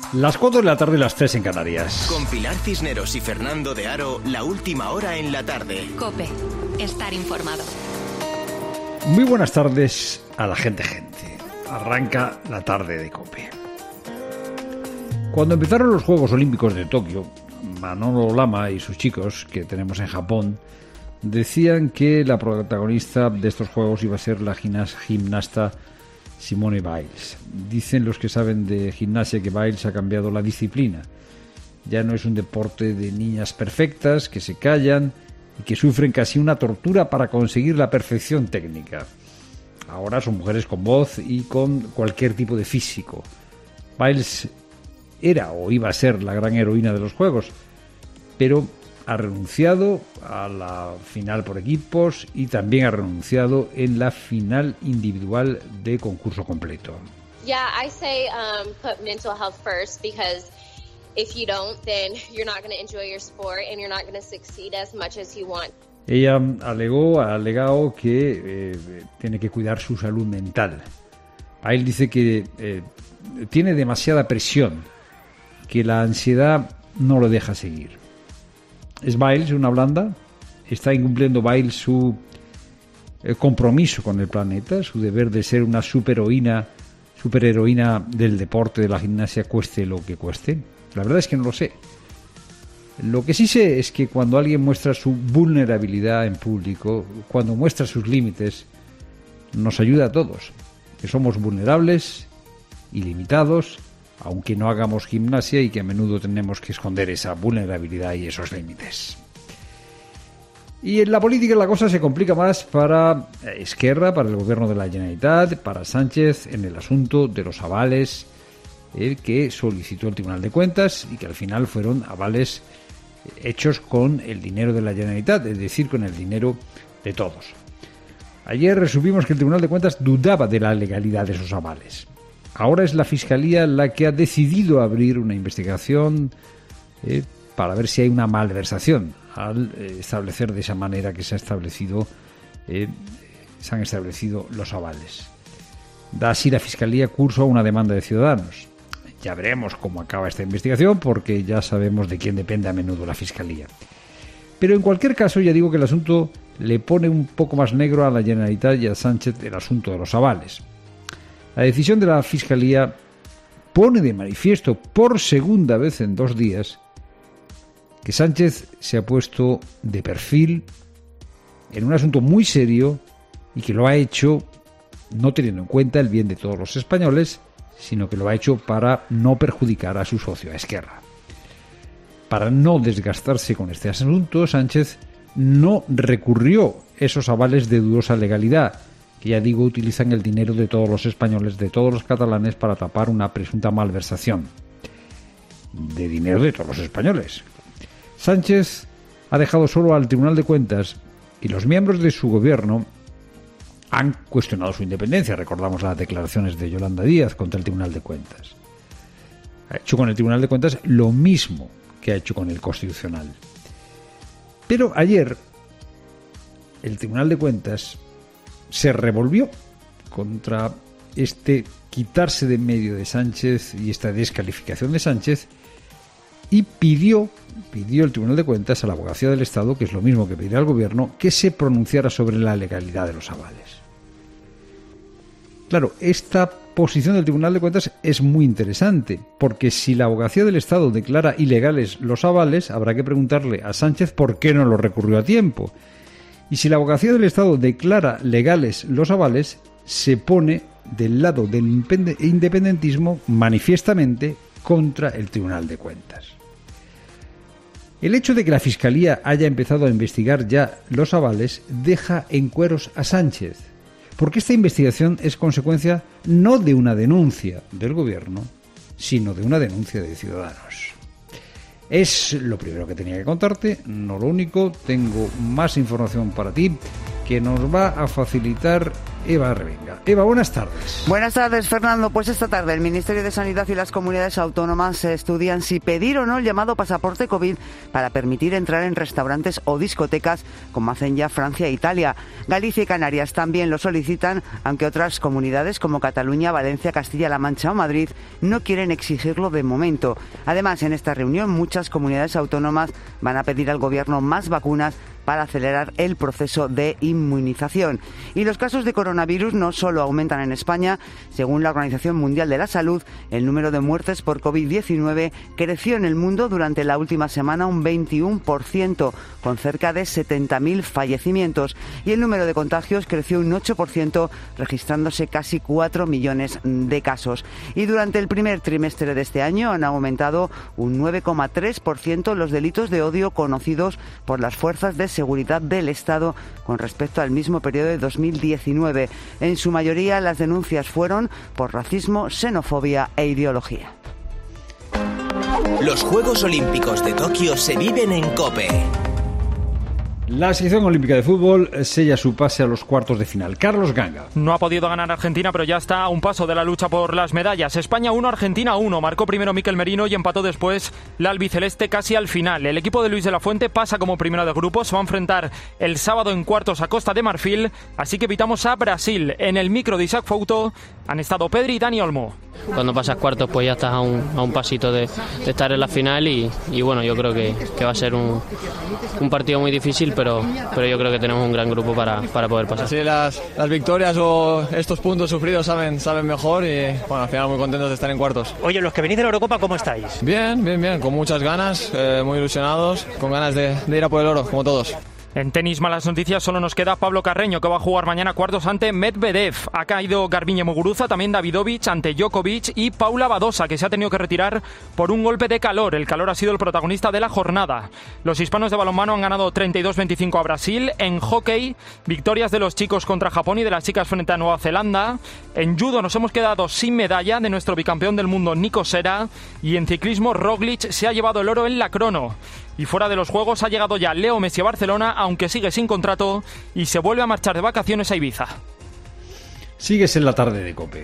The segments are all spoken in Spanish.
Las 4 de la tarde, las 3 en Canarias. Con Pilar Cisneros y Fernando de Aro, la última hora en la tarde. COPE. Estar informado. Muy buenas tardes a la gente. Arranca la tarde de COPE. Cuando empezaron los Juegos Olímpicos de Tokio, Manolo Lama y sus chicos, que tenemos en Japón, decían que la protagonista de estos Juegos iba a ser la gimnasta Simone Biles. Dicen los que saben de gimnasia que Biles ha cambiado la disciplina. Ya no es un deporte de niñas perfectas que se callan y que sufren casi una tortura para conseguir la perfección técnica. Ahora son mujeres con voz y con cualquier tipo de físico. Biles era o iba a ser la gran heroína de los Juegos, pero ha renunciado a la final por equipos y también ha renunciado en la final individual de concurso completo. Yeah, I say put mental health first because if you don't, then you're not going to enjoy your sport and you're not going to succeed as much as you want. Ella ha alegado que tiene que cuidar su salud mental. A él dice que tiene demasiada presión, que la ansiedad no lo deja seguir. ¿Es Biles una blanda? ¿Está incumpliendo Biles su compromiso con el planeta, su deber de ser una superheroína del deporte de la gimnasia, cueste lo que cueste? La verdad es que no lo sé. Lo que sí sé es que cuando alguien muestra su vulnerabilidad en público, cuando muestra sus límites, nos ayuda a todos, que somos vulnerables y limitados, aunque no hagamos gimnasia y que a menudo tenemos que esconder esa vulnerabilidad y esos límites. Y en la política la cosa se complica más para Esquerra, para el gobierno de la Generalitat, para Sánchez en el asunto de los avales que solicitó el Tribunal de Cuentas y que al final fueron avales hechos con el dinero de la Generalitat, es decir, con el dinero de todos. Ayer resumimos que el Tribunal de Cuentas dudaba de la legalidad de esos avales. Ahora es la Fiscalía la que ha decidido abrir una investigación para ver si hay una malversación al establecer de esa manera que se han establecido los avales. Da así la Fiscalía curso a una demanda de ciudadanos. Ya veremos cómo acaba esta investigación porque ya sabemos de quién depende a menudo la Fiscalía. Pero en cualquier caso ya digo que el asunto le pone un poco más negro a la Generalitat y a Sánchez el asunto de los avales. La decisión de la Fiscalía pone de manifiesto por segunda vez en 2 días que Sánchez se ha puesto de perfil en un asunto muy serio y que lo ha hecho no teniendo en cuenta el bien de todos los españoles, sino que lo ha hecho para no perjudicar a su socio, a Esquerra. Para no desgastarse con este asunto, Sánchez no recurrió esos avales de dudosa legalidad, que ya digo utilizan el dinero de todos los españoles, de todos los catalanes, para tapar una presunta malversación de dinero de todos los españoles. Sánchez ha dejado solo al Tribunal de Cuentas y los miembros de su gobierno han cuestionado su independencia. Recordamos las declaraciones de Yolanda Díaz contra el Tribunal de Cuentas. Ha hecho con el Tribunal de Cuentas lo mismo que ha hecho con el Constitucional. Pero ayer el Tribunal de Cuentas se revolvió contra este quitarse de en medio de Sánchez y esta descalificación de Sánchez y pidió el Tribunal de Cuentas a la Abogacía del Estado, que es lo mismo que pedir al Gobierno, que se pronunciara sobre la legalidad de los avales. Claro, esta posición del Tribunal de Cuentas es muy interesante, porque si la Abogacía del Estado declara ilegales los avales, habrá que preguntarle a Sánchez por qué no lo recurrió a tiempo. Y si la Abogacía del Estado declara legales los avales, se pone del lado del independentismo manifiestamente contra el Tribunal de Cuentas. El hecho de que la Fiscalía haya empezado a investigar ya los avales deja en cueros a Sánchez, porque esta investigación es consecuencia no de una denuncia del Gobierno, sino de una denuncia de ciudadanos. Es lo primero que tenía que contarte, no lo único. Tengo más información para ti que nos va a facilitar Eva Revenga. Eva, buenas tardes. Buenas tardes, Fernando. Pues esta tarde el Ministerio de Sanidad y las comunidades autónomas estudian si pedir o no el llamado pasaporte COVID para permitir entrar en restaurantes o discotecas, como hacen ya Francia e Italia. Galicia y Canarias también lo solicitan, aunque otras comunidades como Cataluña, Valencia, Castilla-La Mancha o Madrid no quieren exigirlo de momento. Además, en esta reunión muchas comunidades autónomas van a pedir al Gobierno más vacunas para acelerar el proceso de inmunización. Y los casos de coronavirus no solo aumentan en España. Según la Organización Mundial de la Salud, el número de muertes por COVID-19 creció en el mundo durante la última semana un 21%, con cerca de 70.000 fallecimientos. Y el número de contagios creció un 8%, registrándose casi 4 millones de casos. Y durante el primer trimestre de este año han aumentado un 9,3% los delitos de odio conocidos por las fuerzas de seguridad del Estado con respecto al mismo periodo de 2019. En su mayoría las denuncias fueron por racismo, xenofobia e ideología. Los Juegos Olímpicos de Tokio se viven en COPE. La selección olímpica de fútbol sella su pase a los cuartos de final. Carlos Ganga. No ha podido ganar Argentina, pero ya está a un paso de la lucha por las medallas. España 1, Argentina 1. Marcó primero Mikel Merino y empató después la albiceleste casi al final. El equipo de Luis de la Fuente pasa como primero de grupo. Se va a enfrentar el sábado en cuartos a Costa de Marfil. Así que evitamos a Brasil. En el micro de Isaac Fouto han estado Pedri y Dani Olmo. Cuando pasas cuartos pues ya estás a un pasito de estar en la final y bueno, yo creo que va a ser un partido muy difícil, pero yo creo que tenemos un gran grupo para poder pasar. Sí, las victorias o estos puntos sufridos saben mejor y bueno, al final muy contentos de estar en cuartos. Oye, los que venís de la Eurocopa, ¿cómo estáis? Bien, con muchas ganas, muy ilusionados, con ganas de ir a por el oro, como todos. En tenis, malas noticias, solo nos queda Pablo Carreño, que va a jugar mañana cuartos ante Medvedev. Ha caído Garbiñe Muguruza, también Davidovich ante Djokovic y Paula Badosa, que se ha tenido que retirar por un golpe de calor. El calor ha sido el protagonista de la jornada. Los hispanos de balonmano han ganado 32-25 a Brasil. En hockey, victorias de los chicos contra Japón y de las chicas frente a Nueva Zelanda. En judo nos hemos quedado sin medalla de nuestro bicampeón del mundo, Nico Sera. Y en ciclismo, Roglic se ha llevado el oro en la crono. Y fuera de los Juegos ha llegado ya Leo Messi a Barcelona, aunque sigue sin contrato, y se vuelve a marchar de vacaciones a Ibiza. Sigues en la tarde de COPE.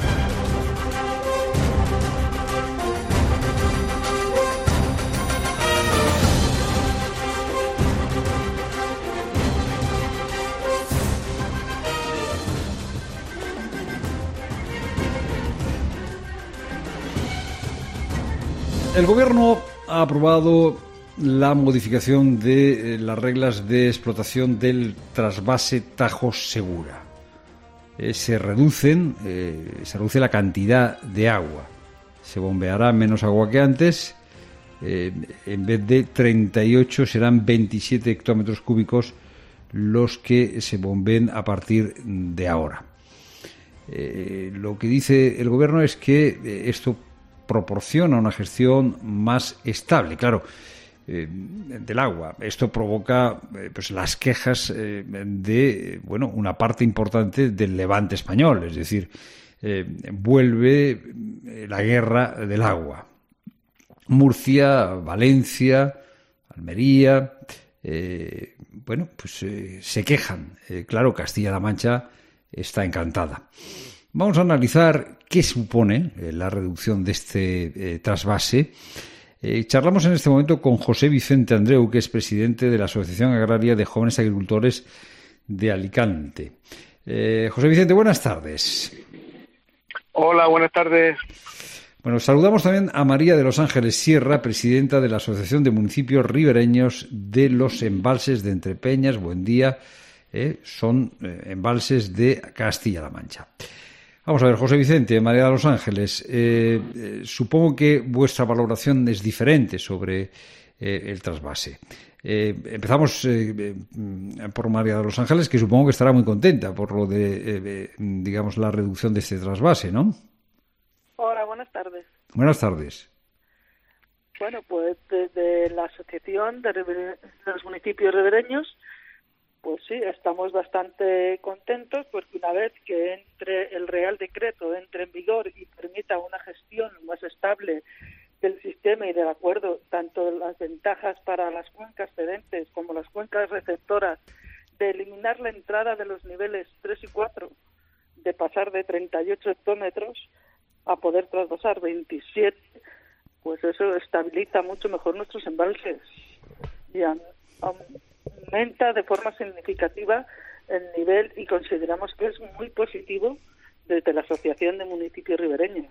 El Gobierno ha aprobado la modificación de las reglas de explotación del trasvase Tajo Segura. Se reduce la cantidad de agua. Se bombeará menos agua que antes. En vez de 38 serán 27 hectómetros cúbicos los que se bombeen a partir de ahora. Lo que dice el Gobierno es que esto proporciona una gestión más estable. Claro, del agua. Esto provoca pues las quejas de una parte importante del levante español, es decir, vuelve la guerra del agua. Murcia, Valencia, Almería, se quejan. Claro, Castilla-La Mancha está encantada. Vamos a analizar qué supone la reducción de este trasvase. Charlamos en este momento con José Vicente Andreu, que es presidente de la Asociación Agraria de Jóvenes Agricultores de Alicante. José Vicente, buenas tardes. Hola, buenas tardes. Bueno, saludamos también a María de los Ángeles Sierra, presidenta de la Asociación de Municipios Ribereños de los Embalses de Entrepeñas. Buen día. Son embalses de Castilla-La Mancha. Vamos a ver, José Vicente, María de los Ángeles, supongo que vuestra valoración es diferente sobre el trasvase. Empezamos por María de los Ángeles, que supongo que estará muy contenta por lo de, la reducción de este trasvase, ¿no? Hola, buenas tardes. Buenas tardes. Bueno, pues desde la Asociación de los Municipios Ribereños, pues sí, estamos bastante contentos porque una vez que entre el Real Decreto entre en vigor y permita una gestión más estable del sistema y del acuerdo, tanto las ventajas para las cuencas cedentes como las cuencas receptoras, de eliminar la entrada de los niveles 3 y 4 de pasar de 38 hectómetros a poder trasvasar 27, pues eso estabiliza mucho mejor nuestros embalses y aumenta de forma significativa el nivel, y consideramos que es muy positivo desde la Asociación de Municipios Ribereños.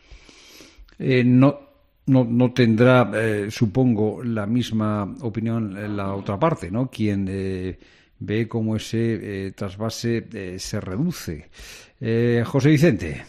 No tendrá, supongo, la misma opinión la otra parte, ¿no? Quien ve cómo ese trasvase se reduce. José Vicente.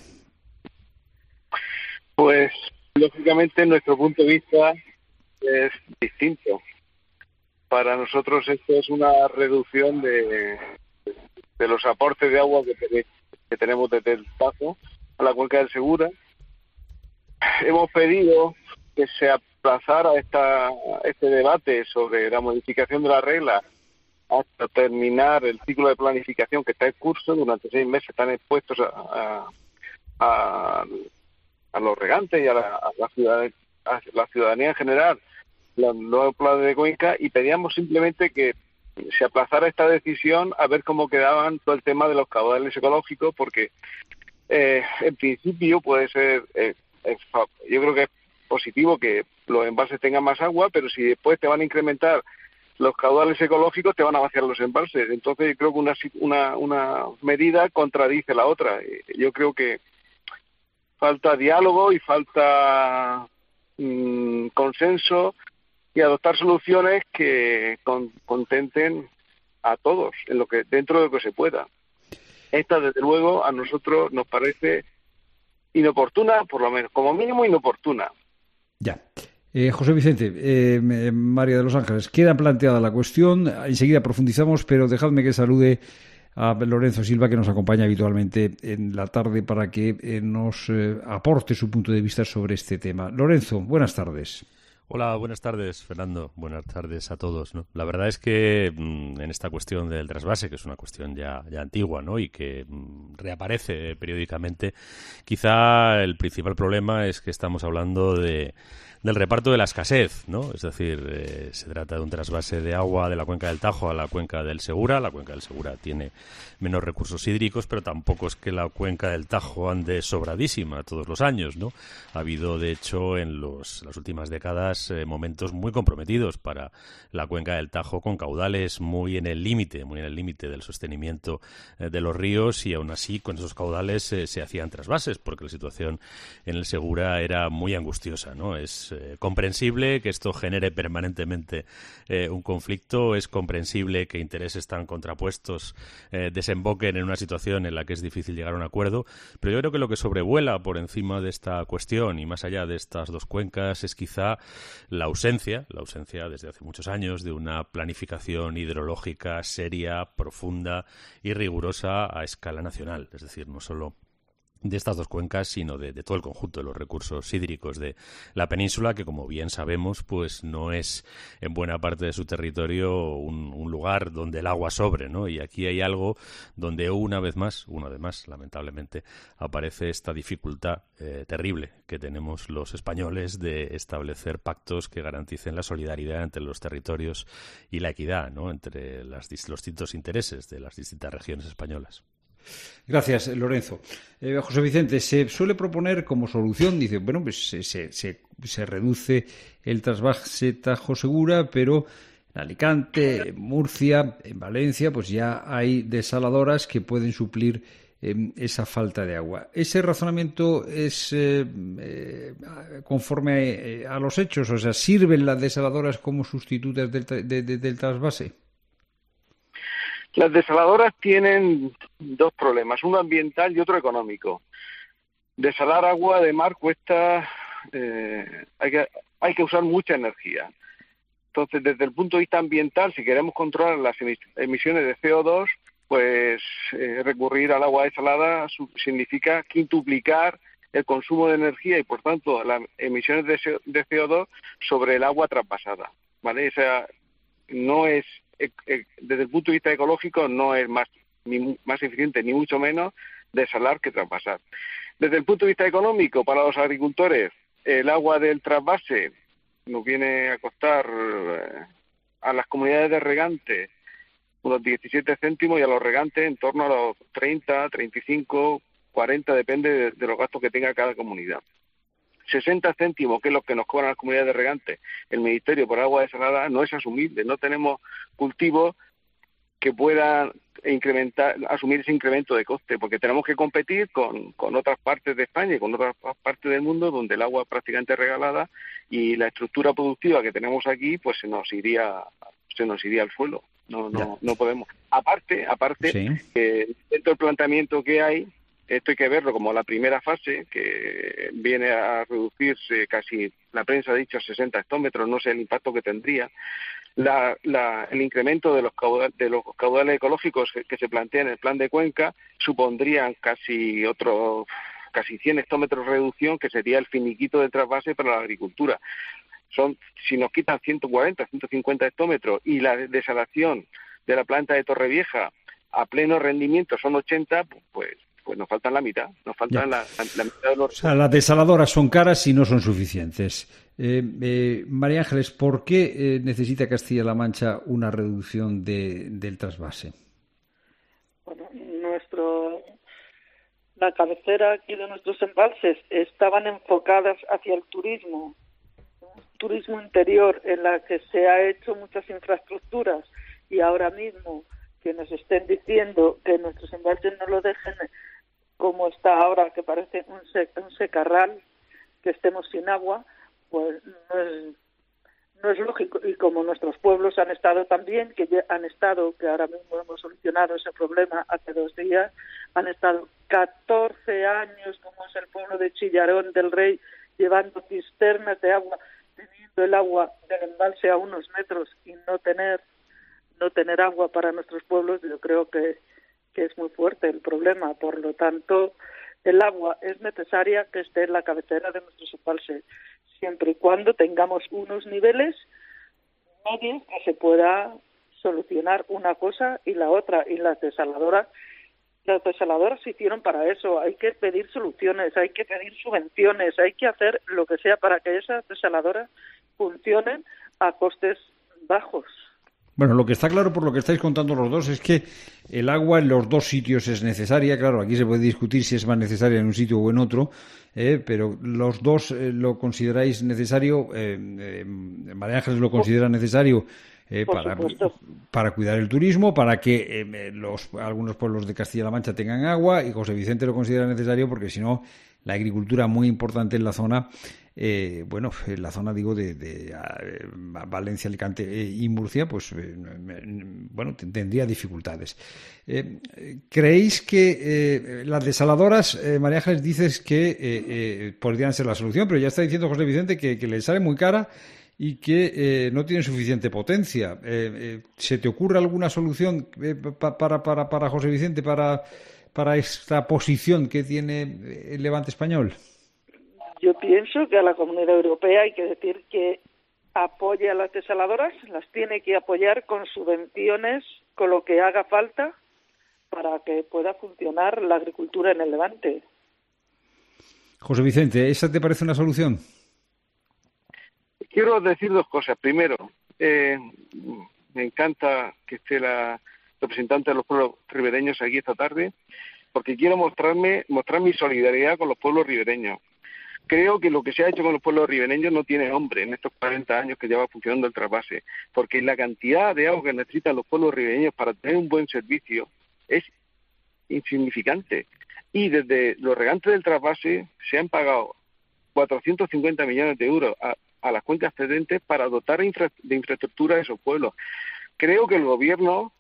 Pues, lógicamente, nuestro punto de vista es distinto. Para nosotros esto es una reducción de los aportes de agua que tenemos desde el Tajo a la cuenca del Segura. Hemos pedido que se aplazara este debate sobre la modificación de la regla hasta terminar el ciclo de planificación que está en curso. Durante 6 meses están expuestos a los regantes y a la ciudadanía en general los nuevos planes de cuenca, y pedíamos simplemente que se aplazara esta decisión a ver cómo quedaban todo el tema de los caudales ecológicos, porque en principio puede ser, yo creo que es positivo que los embalses tengan más agua, pero si después te van a incrementar los caudales ecológicos, te van a vaciar los embalses. Entonces yo creo que una medida contradice la otra. Yo creo que falta diálogo y falta consenso y adoptar soluciones que contenten a todos dentro de lo que se pueda. Esta, desde luego, a nosotros nos parece inoportuna, por lo menos, como mínimo inoportuna. Ya. José Vicente, María de los Ángeles, queda planteada la cuestión, enseguida profundizamos, pero dejadme que salude a Lorenzo Silva, que nos acompaña habitualmente en la tarde para que nos aporte su punto de vista sobre este tema. Lorenzo, buenas tardes. Hola, buenas tardes, Fernando. Buenas tardes a todos, ¿no? La verdad es que en esta cuestión del trasvase, que es una cuestión ya antigua, ¿no? Y que reaparece periódicamente, quizá el principal problema es que estamos hablando del reparto de la escasez, ¿no? Es decir, se trata de un trasvase de agua de la cuenca del Tajo a la cuenca del Segura. La cuenca del Segura tiene menos recursos hídricos, pero tampoco es que la cuenca del Tajo ande sobradísima todos los años, ¿no? Ha habido, de hecho, en las últimas décadas momentos muy comprometidos para la cuenca del Tajo, con caudales muy en el límite del sostenimiento de los ríos, y aún así con esos caudales se hacían trasvases, porque la situación en el Segura era muy angustiosa, ¿no? Es comprensible que esto genere permanentemente un conflicto, es comprensible que intereses tan contrapuestos desemboquen en una situación en la que es difícil llegar a un acuerdo, pero yo creo que lo que sobrevuela por encima de esta cuestión y más allá de estas dos cuencas es quizá la ausencia desde hace muchos años de una planificación hidrológica seria, profunda y rigurosa a escala nacional, es decir, no solo de estas dos cuencas, sino de todo el conjunto de los recursos hídricos de la península, que, como bien sabemos, pues no es en buena parte de su territorio un lugar donde el agua sobre, ¿no? Y aquí hay algo donde una vez más, lamentablemente, aparece esta dificultad terrible que tenemos los españoles de establecer pactos que garanticen la solidaridad entre los territorios y la equidad, ¿no? Entre los distintos intereses de las distintas regiones españolas. Gracias, Lorenzo. José Vicente, se suele proponer como solución, dice, bueno, pues se reduce el trasvase Tajo Segura, pero en Alicante, en Murcia, en Valencia, pues ya hay desaladoras que pueden suplir esa falta de agua. ¿Ese razonamiento es conforme a los hechos? O sea, ¿sirven las desaladoras como sustitutas del trasvase? Las desaladoras tienen dos problemas, uno ambiental y otro económico. Desalar agua de mar cuesta, hay que usar mucha energía. Entonces, desde el punto de vista ambiental, si queremos controlar las emisiones de CO2, pues recurrir al agua desalada significa quintuplicar el consumo de energía y, por tanto, las emisiones de CO2 sobre el agua traspasada, ¿vale? O sea, no es, desde el punto de vista ecológico, no es más eficiente, ni mucho menos, desalar que traspasar. Desde el punto de vista económico, para los agricultores, el agua del trasvase nos viene a costar a las comunidades de regantes unos 17 céntimos, y a los regantes en torno a los 30, 35, 40, depende de los gastos que tenga cada comunidad. 60 céntimos, que es lo que nos cobran las comunidades de regantes, el Ministerio por agua desalada, no es asumible. No tenemos cultivos que puedan asumir ese incremento de coste, porque tenemos que competir con otras partes de España y con otras partes del mundo donde el agua es prácticamente regalada, y la estructura productiva que tenemos aquí pues se nos iría al suelo. No podemos. Aparte, sí, dentro del planteamiento que hay, esto hay que verlo como la primera fase, que viene a reducirse casi, la prensa ha dicho, a 60 hectómetros, no sé el impacto que tendría. El incremento de los caudales ecológicos que se plantea en el plan de Cuenca supondrían casi 100 hectómetros de reducción, que sería el finiquito de trasvase para la agricultura. Si nos quitan 140, 150 hectómetros y la desalación de la planta de Torrevieja a pleno rendimiento son 80, pues nos faltan la mitad, la mitad de los... O sea, las desaladoras son caras y no son suficientes. María Ángeles, ¿por qué necesita Castilla-La Mancha una reducción del trasvase? Bueno, la cabecera aquí de nuestros embalses estaban enfocadas hacia el turismo interior, en la que se ha hecho muchas infraestructuras, y ahora mismo que nos estén diciendo que nuestros embalses no lo dejen como está ahora, que parece un secarral, que estemos sin agua, pues no es lógico. Y como nuestros pueblos han estado también, que ahora mismo hemos solucionado ese problema hace 2 días, han estado 14 años, como es el pueblo de Chillarón del Rey, llevando cisternas de agua, teniendo el agua del embalse a unos metros y no tener agua para nuestros pueblos. Yo creo que es muy fuerte el problema. Por lo tanto, el agua es necesaria que esté en la cabecera de nuestros embalses, siempre y cuando tengamos unos niveles medios que se pueda solucionar una cosa y la otra. Y las desaladoras se hicieron para eso. Hay que pedir soluciones, hay que pedir subvenciones, hay que hacer lo que sea para que esas desaladoras funcionen a costes bajos. Bueno, lo que está claro por lo que estáis contando los dos es que el agua en los dos sitios es necesaria. Claro, aquí se puede discutir si es más necesaria en un sitio o en otro, pero los dos lo consideráis necesario. María Ángeles lo considera necesario para cuidar el turismo, para que algunos pueblos de Castilla-La Mancha tengan agua, y José Vicente lo considera necesario porque si no, la agricultura muy importante en la zona, en la zona digo de Valencia, Alicante y Murcia, pues tendría dificultades. ¿Creéis que las desaladoras, María Ángeles, dices que podrían ser la solución, pero ya está diciendo José Vicente que les sale muy cara y que no tienen suficiente potencia? ¿Se te ocurre alguna solución para José Vicente, para esta posición que tiene el Levante español? Yo pienso que a la Comunidad Europea hay que decir que apoye a las desaladoras, las tiene que apoyar con subvenciones, con lo que haga falta para que pueda funcionar la agricultura en el Levante. José Vicente, ¿esa te parece una solución? Quiero decir 2 cosas. Primero, me encanta que esté la representante de los pueblos ribereños aquí esta tarde, porque quiero mostrar mi solidaridad con los pueblos ribereños. Creo que lo que se ha hecho con los pueblos ribereños no tiene nombre en estos 40 años que lleva funcionando el trasvase, porque la cantidad de agua que necesitan los pueblos ribereños para tener un buen servicio es insignificante. Y desde los regantes del trasvase se han pagado 450 millones de euros a las cuencas cedentes para dotar de infraestructura a esos pueblos. Creo que el gobierno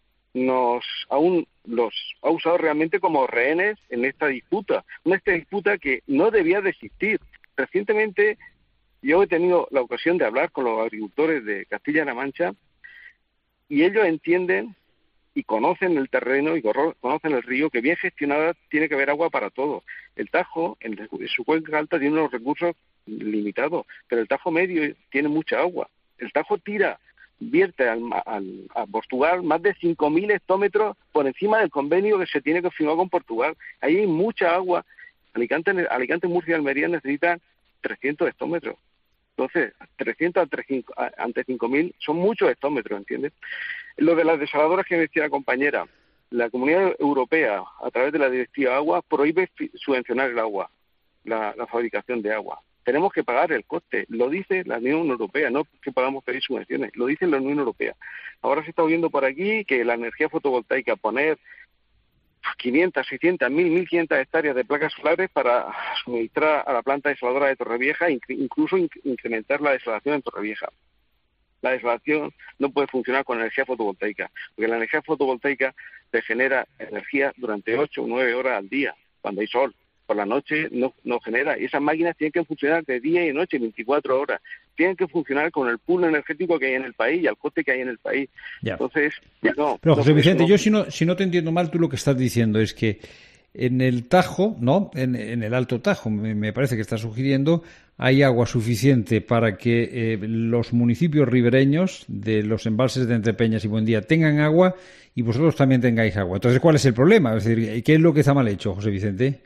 aún los ha usado realmente como rehenes en esta disputa, que no debía de existir. Recientemente yo he tenido la ocasión de hablar con los agricultores de Castilla-La Mancha, y ellos entienden y conocen el terreno y conocen el río, que bien gestionada tiene que haber agua para todo. El Tajo, en su cuenca alta, tiene unos recursos limitados, pero el Tajo medio tiene mucha agua. El Tajo vierte a Portugal más de 5.000 hectómetros por encima del convenio que se tiene que firmar con Portugal. Ahí hay mucha agua. Alicante, Murcia y Almería necesitan 300 hectómetros. Entonces, 300 ante 5.000 son muchos hectómetros, ¿entiendes? Lo de las desaladoras que decía la compañera, la Comunidad Europea, a través de la Directiva Agua, prohíbe subvencionar el agua, la fabricación de agua. Tenemos que pagar el coste, lo dice la Unión Europea, no que pagamos pedir subvenciones, lo dice la Unión Europea. Ahora se está oyendo por aquí que la energía fotovoltaica, poner 500, 600, 1.000, 1.500 hectáreas de placas solares para suministrar a la planta desaladora de Torrevieja, incluso incrementar la desalación en Torrevieja. La desalación no puede funcionar con energía fotovoltaica, porque la energía fotovoltaica te genera energía durante 8 o 9 horas al día, cuando hay sol. Por la noche no genera. Y esas máquinas tienen que funcionar de día y de noche, 24 horas. Tienen que funcionar con el pool energético que hay en el país y al coste que hay en el país. Ya. Entonces, no. Pero José Vicente, no. Yo si no te entiendo mal, tú lo que estás diciendo es que en el Tajo, ¿no? En el Alto Tajo, me parece que estás sugiriendo, hay agua suficiente para que los municipios ribereños de los embalses de Entrepeñas y Buendía tengan agua y vosotros también tengáis agua. Entonces, ¿cuál es el problema? Es decir, ¿qué es lo que está mal hecho, José Vicente?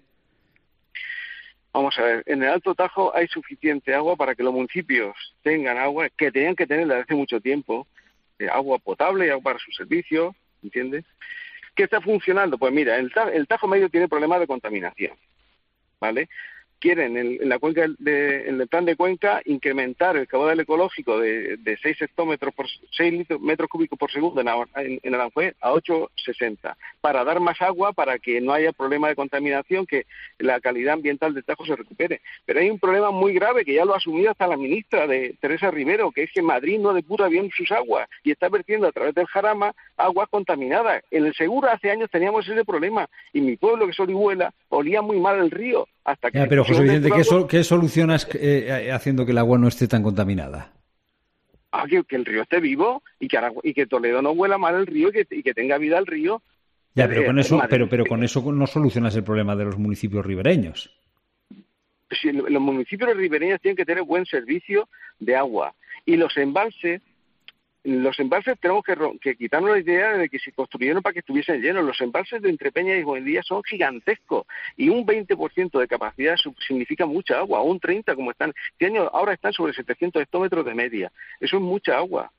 Vamos a ver, en el Alto Tajo hay suficiente agua para que los municipios tengan agua, que tenían que tener desde hace mucho tiempo, agua potable y agua para sus servicios, ¿entiendes? ¿Qué está funcionando? Pues mira, el Tajo Medio tiene problemas de contaminación, ¿vale? Quieren en la cuenca en el plan de cuenca incrementar el caudal ecológico de 6 hectómetros por 6 metros cúbicos por segundo en Aranjuez a 8,60 para dar más agua, para que no haya problema de contaminación, que la calidad ambiental del Tajo se recupere. Pero hay un problema muy grave que ya lo ha asumido hasta la ministra Teresa Rivero, que es que Madrid no depura bien sus aguas y está vertiendo a través del Jarama aguas contaminadas. En el Segura hace años teníamos ese problema y mi pueblo, que es Orihuela, olía muy mal el río. Hasta que pero José Vicente, ¿qué solucionas haciendo que el agua no esté tan contaminada? Que el río esté vivo y que Toledo no huela mal el río y que tenga vida el río. Ya, pero con eso no solucionas el problema de los municipios ribereños. Sí, los municipios ribereños tienen que tener buen servicio de agua y los embalses tenemos que quitarnos la idea de que se construyeron para que estuviesen llenos. Los embalses de Entrepeñas y Buendía son gigantescos y un 20% de capacidad significa mucha agua, o un 30% como están. Este año ahora están sobre 700 hectómetros de media. Eso es mucha agua.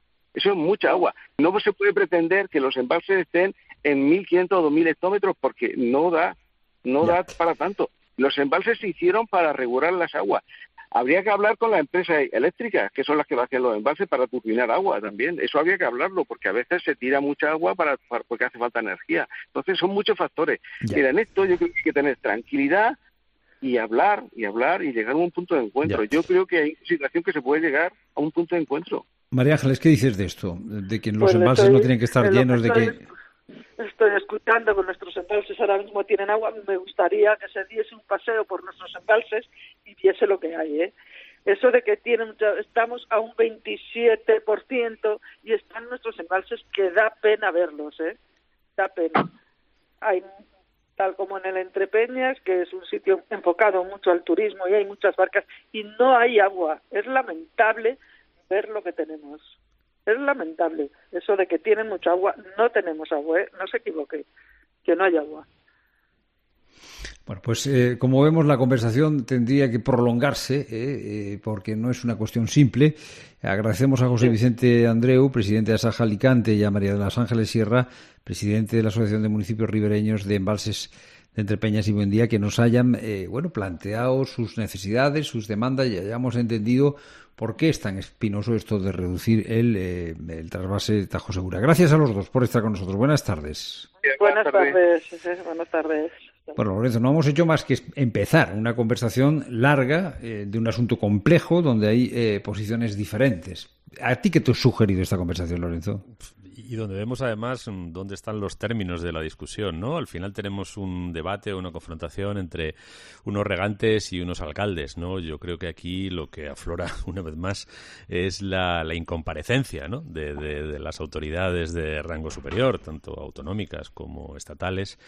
No se puede pretender que los embalses estén en 1.500 o 2.000 hectómetros porque no da para tanto. Los embalses se hicieron para regular las aguas. Habría que hablar con las empresas eléctricas, que son las que vacían los embalses, para turbinar agua también. Eso habría que hablarlo, porque a veces se tira mucha agua porque hace falta energía. Entonces son muchos factores. Mira, en esto yo creo que hay que tener tranquilidad y hablar y llegar a un punto de encuentro. Yo creo que hay situación que se puede llegar a un punto de encuentro. María Ángeles, ¿qué dices de esto? De que los embalses no tienen que estar llenos de que... Estoy escuchando que nuestros embalses ahora mismo tienen agua. Me gustaría que se diese un paseo por nuestros embalses y viese lo que hay, ¿eh? Eso de que estamos a un 27% y están nuestros embalses, que da pena verlos, ¿eh? Da pena. Hay, tal como en el Entrepeñas, que es un sitio enfocado mucho al turismo y hay muchas barcas y no hay agua. Es lamentable ver lo que tenemos. Es lamentable eso de que tienen mucha agua. No tenemos agua, ¿eh? No se equivoque, que no hay agua. Bueno, pues como vemos, la conversación tendría que prolongarse porque no es una cuestión simple. Agradecemos a José Vicente Andreu, presidente de Asaja Alicante, y a María de los Ángeles Sierra, presidente de la Asociación de Municipios Ribereños de Embalses de Entrepeñas y Buendía, que nos hayan planteado sus necesidades, sus demandas, y hayamos entendido por qué es tan espinoso esto de reducir el trasvase Tajo Segura. Gracias a los dos por estar con nosotros. Buenas tardes. Buenas tardes. Bueno, Lorenzo, no hemos hecho más que empezar una conversación larga de un asunto complejo donde hay posiciones diferentes. ¿A ti qué te ha sugerido esta conversación, Lorenzo? Y donde vemos además dónde están los términos de la discusión, ¿no? Al final tenemos un debate, una confrontación entre unos regantes y unos alcaldes, ¿no? Yo creo que aquí lo que aflora una vez más es la incomparecencia, ¿no? de las autoridades de rango superior, tanto autonómicas como estatales,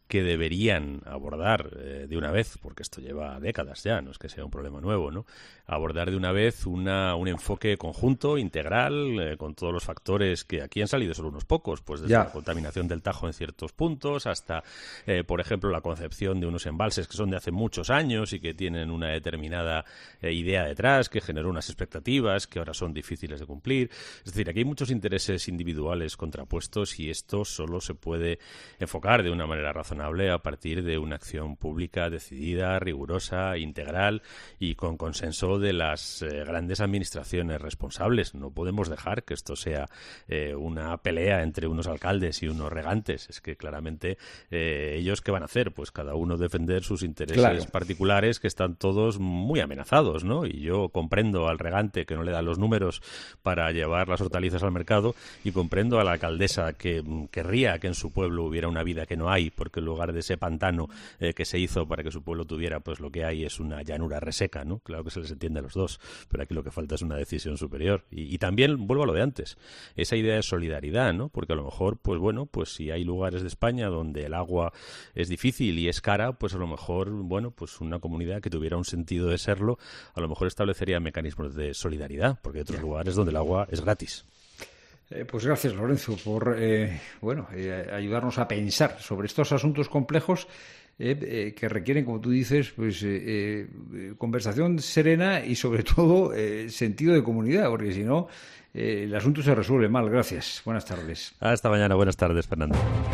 que deberían abordar de una vez, porque esto lleva décadas ya, no es que sea un problema nuevo, ¿no? Abordar de una vez un enfoque conjunto, integral, con todos los factores que aquí han salido solo unos pocos, pues desde la contaminación del Tajo en ciertos puntos hasta, por ejemplo, la concepción de unos embalses que son de hace muchos años y que tienen una determinada idea detrás, que generó unas expectativas que ahora son difíciles de cumplir. Es decir, aquí hay muchos intereses individuales contrapuestos y esto solo se puede enfocar de una manera razonable a partir de una acción pública decidida, rigurosa, integral y con consenso de las grandes administraciones responsables. No podemos dejar que esto sea una pelea entre unos alcaldes y unos regantes. Es que claramente ellos, ¿qué van a hacer? Pues cada uno defender sus intereses particulares, que están todos muy amenazados, ¿no? Y yo comprendo al regante que no le da los números para llevar las hortalizas al mercado y comprendo a la alcaldesa que querría que en su pueblo hubiera una vida que no hay, porque en lugar de ese pantano que se hizo para que su pueblo tuviera, pues lo que hay es una llanura reseca, ¿no? Claro que se les entiende a los dos, pero aquí lo que falta es una decisión superior. Y también vuelvo a lo de antes, esa idea de solidaridad, ¿no? Porque a lo mejor, pues bueno, pues si hay lugares de España donde el agua es difícil y es cara, pues a lo mejor, bueno, pues una comunidad que tuviera un sentido de serlo, a lo mejor establecería mecanismos de solidaridad, porque hay otros lugares donde el agua es gratis. Pues gracias, Lorenzo, por ayudarnos a pensar sobre estos asuntos complejos que requieren, como tú dices, pues conversación serena y sobre todo sentido de comunidad, porque si no el asunto se resuelve mal. Gracias. Buenas tardes. Hasta mañana. Buenas tardes, Fernando.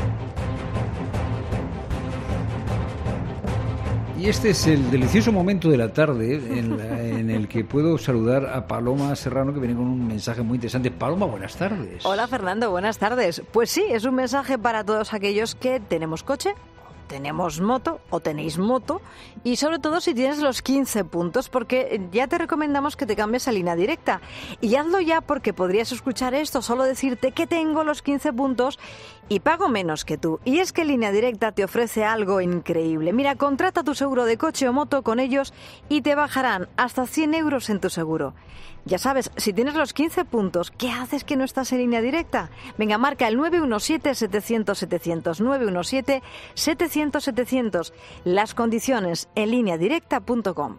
Y este es el delicioso momento de la tarde en el que puedo saludar a Paloma Serrano, que viene con un mensaje muy interesante. Paloma, buenas tardes. Hola, Fernando, buenas tardes. Pues sí, es un mensaje para todos aquellos que tenemos coche, tenemos moto o tenéis moto, y sobre todo si tienes los 15 puntos, porque ya te recomendamos que te cambies a Línea Directa. Y hazlo ya, porque podrías escuchar esto, solo decirte que tengo los 15 puntos y pago menos que tú. Y es que Línea Directa te ofrece algo increíble. Mira, contrata tu seguro de coche o moto con ellos y te bajarán hasta 100 euros en tu seguro. Ya sabes, si tienes los 15 puntos, ¿qué haces que no estás en Línea Directa? Venga, marca el 917-700-700, 917-700-700. Las condiciones en lineadirecta.com.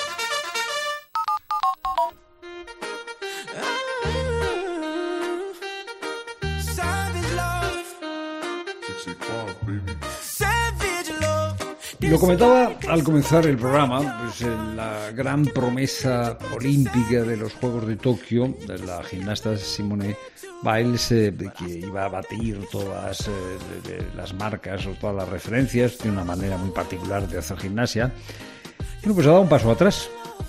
Lo comentaba al comenzar el programa, pues la gran promesa olímpica de los Juegos de Tokio, de la gimnasta Simone Biles, que iba a batir todas las marcas o todas las referencias, tiene una manera muy particular de hacer gimnasia. Bueno, pues ha dado un paso atrás,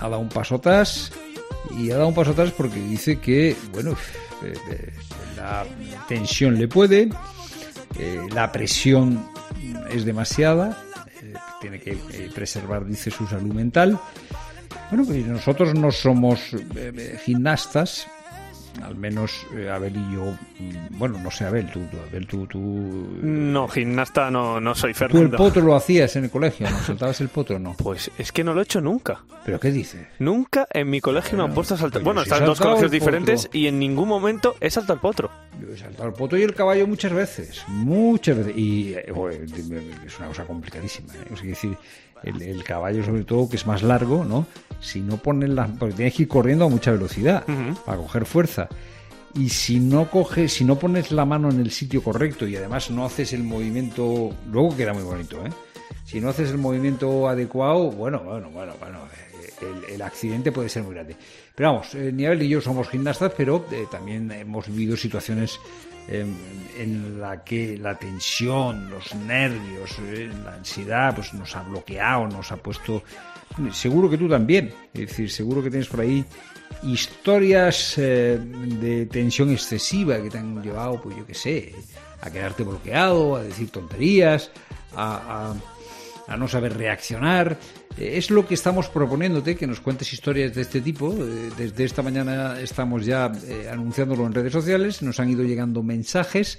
porque dice que, bueno, la tensión le puede, la presión es demasiada, tiene que preservar, dice, su salud mental. Bueno, pues nosotros no somos gimnastas, al menos Abel y yo. Bueno, no sé, Abel, tú. No, gimnasta no soy, Fernando. ¿Tú el potro lo hacías en el colegio? ¿No saltabas el potro o no? Pues es que no lo he hecho nunca. ¿Pero qué dices? Nunca en mi colegio me han puesto a saltar. Bueno, están en dos colegios diferentes y en ningún momento he saltado el potro. Yo he saltado el potro y el caballo muchas veces. Y es una cosa complicadísima, ¿eh? O sea, decir, el caballo, sobre todo, que es más largo, ¿no? Si no pones porque tienes que ir corriendo a mucha velocidad para coger fuerza. Y si no pones la mano en el sitio correcto y además no haces el movimiento, luego queda muy bonito, ¿eh? Si no haces el movimiento adecuado, bueno, el accidente puede ser muy grande. Pero vamos, ni Abel y yo somos gimnastas, pero también hemos vivido situaciones en la que la tensión, los nervios, la ansiedad, pues nos ha bloqueado, nos ha puesto. Seguro que tú también, es decir, seguro que tienes por ahí historias de tensión excesiva que te han llevado, pues yo qué sé, a quedarte bloqueado, a decir tonterías, a no saber reaccionar. Es lo que estamos proponiéndote, que nos cuentes historias de este tipo. Desde esta mañana estamos ya anunciándolo en redes sociales, nos han ido llegando mensajes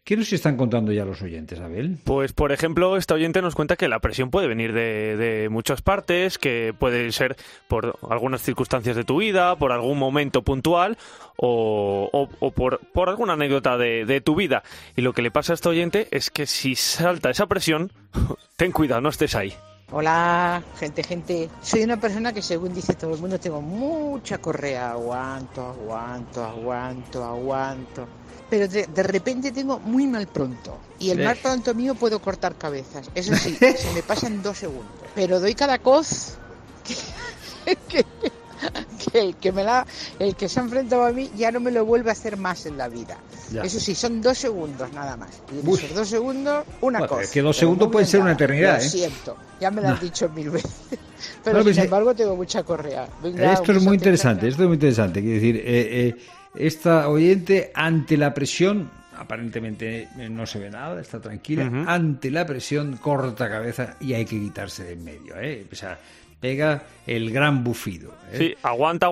¿Qué nos están contando ya los oyentes, Abel? Pues, por ejemplo, este oyente nos cuenta que la presión puede venir de muchas partes, que puede ser por algunas circunstancias de tu vida, por algún momento puntual o por alguna anécdota de tu vida. Y lo que le pasa a este oyente es que si salta esa presión, ten cuidado, no estés ahí. Hola, gente. Soy una persona que, según dice todo el mundo, tengo mucha correa. Aguanto. Pero de repente tengo muy mal pronto. Y el mal pronto mío puedo cortar cabezas. Eso sí, se me pasa en 2 segundos. Pero doy cada coz que el que se ha enfrentado a mí ya no me lo vuelve a hacer más en la vida. Ya. Eso sí, son 2 segundos nada más. Y en esos 2 segundos, una cosa. Es que 2 segundos pueden ser una eternidad. Lo siento, ya me lo han dicho 1000 veces. Pero sin embargo tengo mucha correa. Venga, esto es muy interesante, Quiero decir, esta oyente, ante la presión, aparentemente no se ve nada, está tranquila. Ante la presión, corta cabeza y hay que quitarse de en medio. O sea, pega el gran bufido. Sí, aguanta,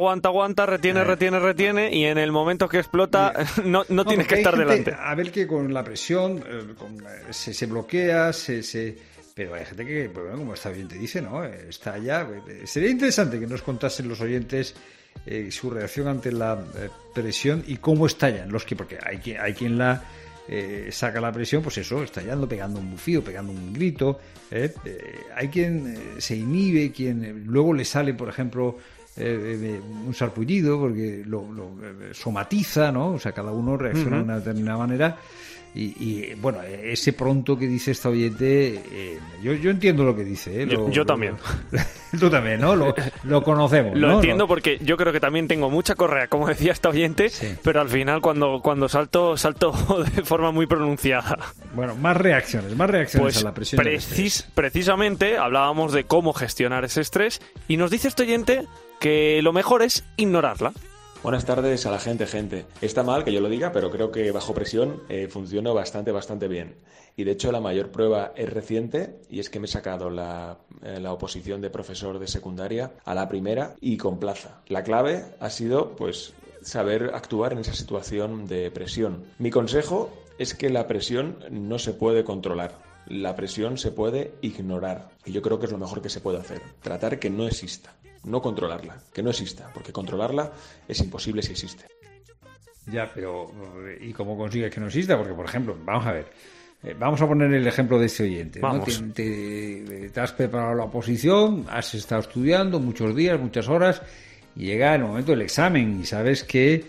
retiene, y en el momento que explota no tienes que estar delante. A ver, que con la presión se bloquea, pero hay gente que, bueno, como esta oyente dice, ¿no? Está allá. Sería interesante que nos contasen los oyentes su reacción ante la presión y cómo estallan porque hay quien la saca la presión, pues eso, estallando, pegando un bufido, pegando un grito. Hay quien se inhibe, quien luego le sale, por ejemplo, un sarpullido porque lo somatiza, ¿no? O sea, cada uno reacciona de una determinada manera. Y bueno, ese pronto que dice esta oyente, yo entiendo lo que dice. Yo también. Tú también, ¿no? Lo conocemos. Lo entiendo porque yo creo que también tengo mucha correa, como decía esta oyente, sí. Pero al final cuando salto de forma muy pronunciada. Bueno, más reacciones pues a la presión. Precisamente hablábamos de cómo gestionar ese estrés y nos dice este oyente que lo mejor es ignorarla. Buenas tardes a la gente. Está mal que yo lo diga, pero creo que bajo presión funciona bastante bien. Y de hecho la mayor prueba es reciente, y es que me he sacado la oposición de profesor de secundaria a la primera y con plaza. La clave ha sido, pues, saber actuar en esa situación de presión. Mi consejo es que la presión no se puede controlar. La presión se puede ignorar. Y yo creo que es lo mejor que se puede hacer. Tratar que no exista. No controlarla, que no exista, porque controlarla es imposible si existe. Ya, pero ¿y cómo consigues que no exista? Porque, por ejemplo, vamos a ver, vamos a poner el ejemplo de este oyente, ¿no? Te has preparado la oposición, has estado estudiando muchos días, muchas horas, y llega el momento del examen y sabes que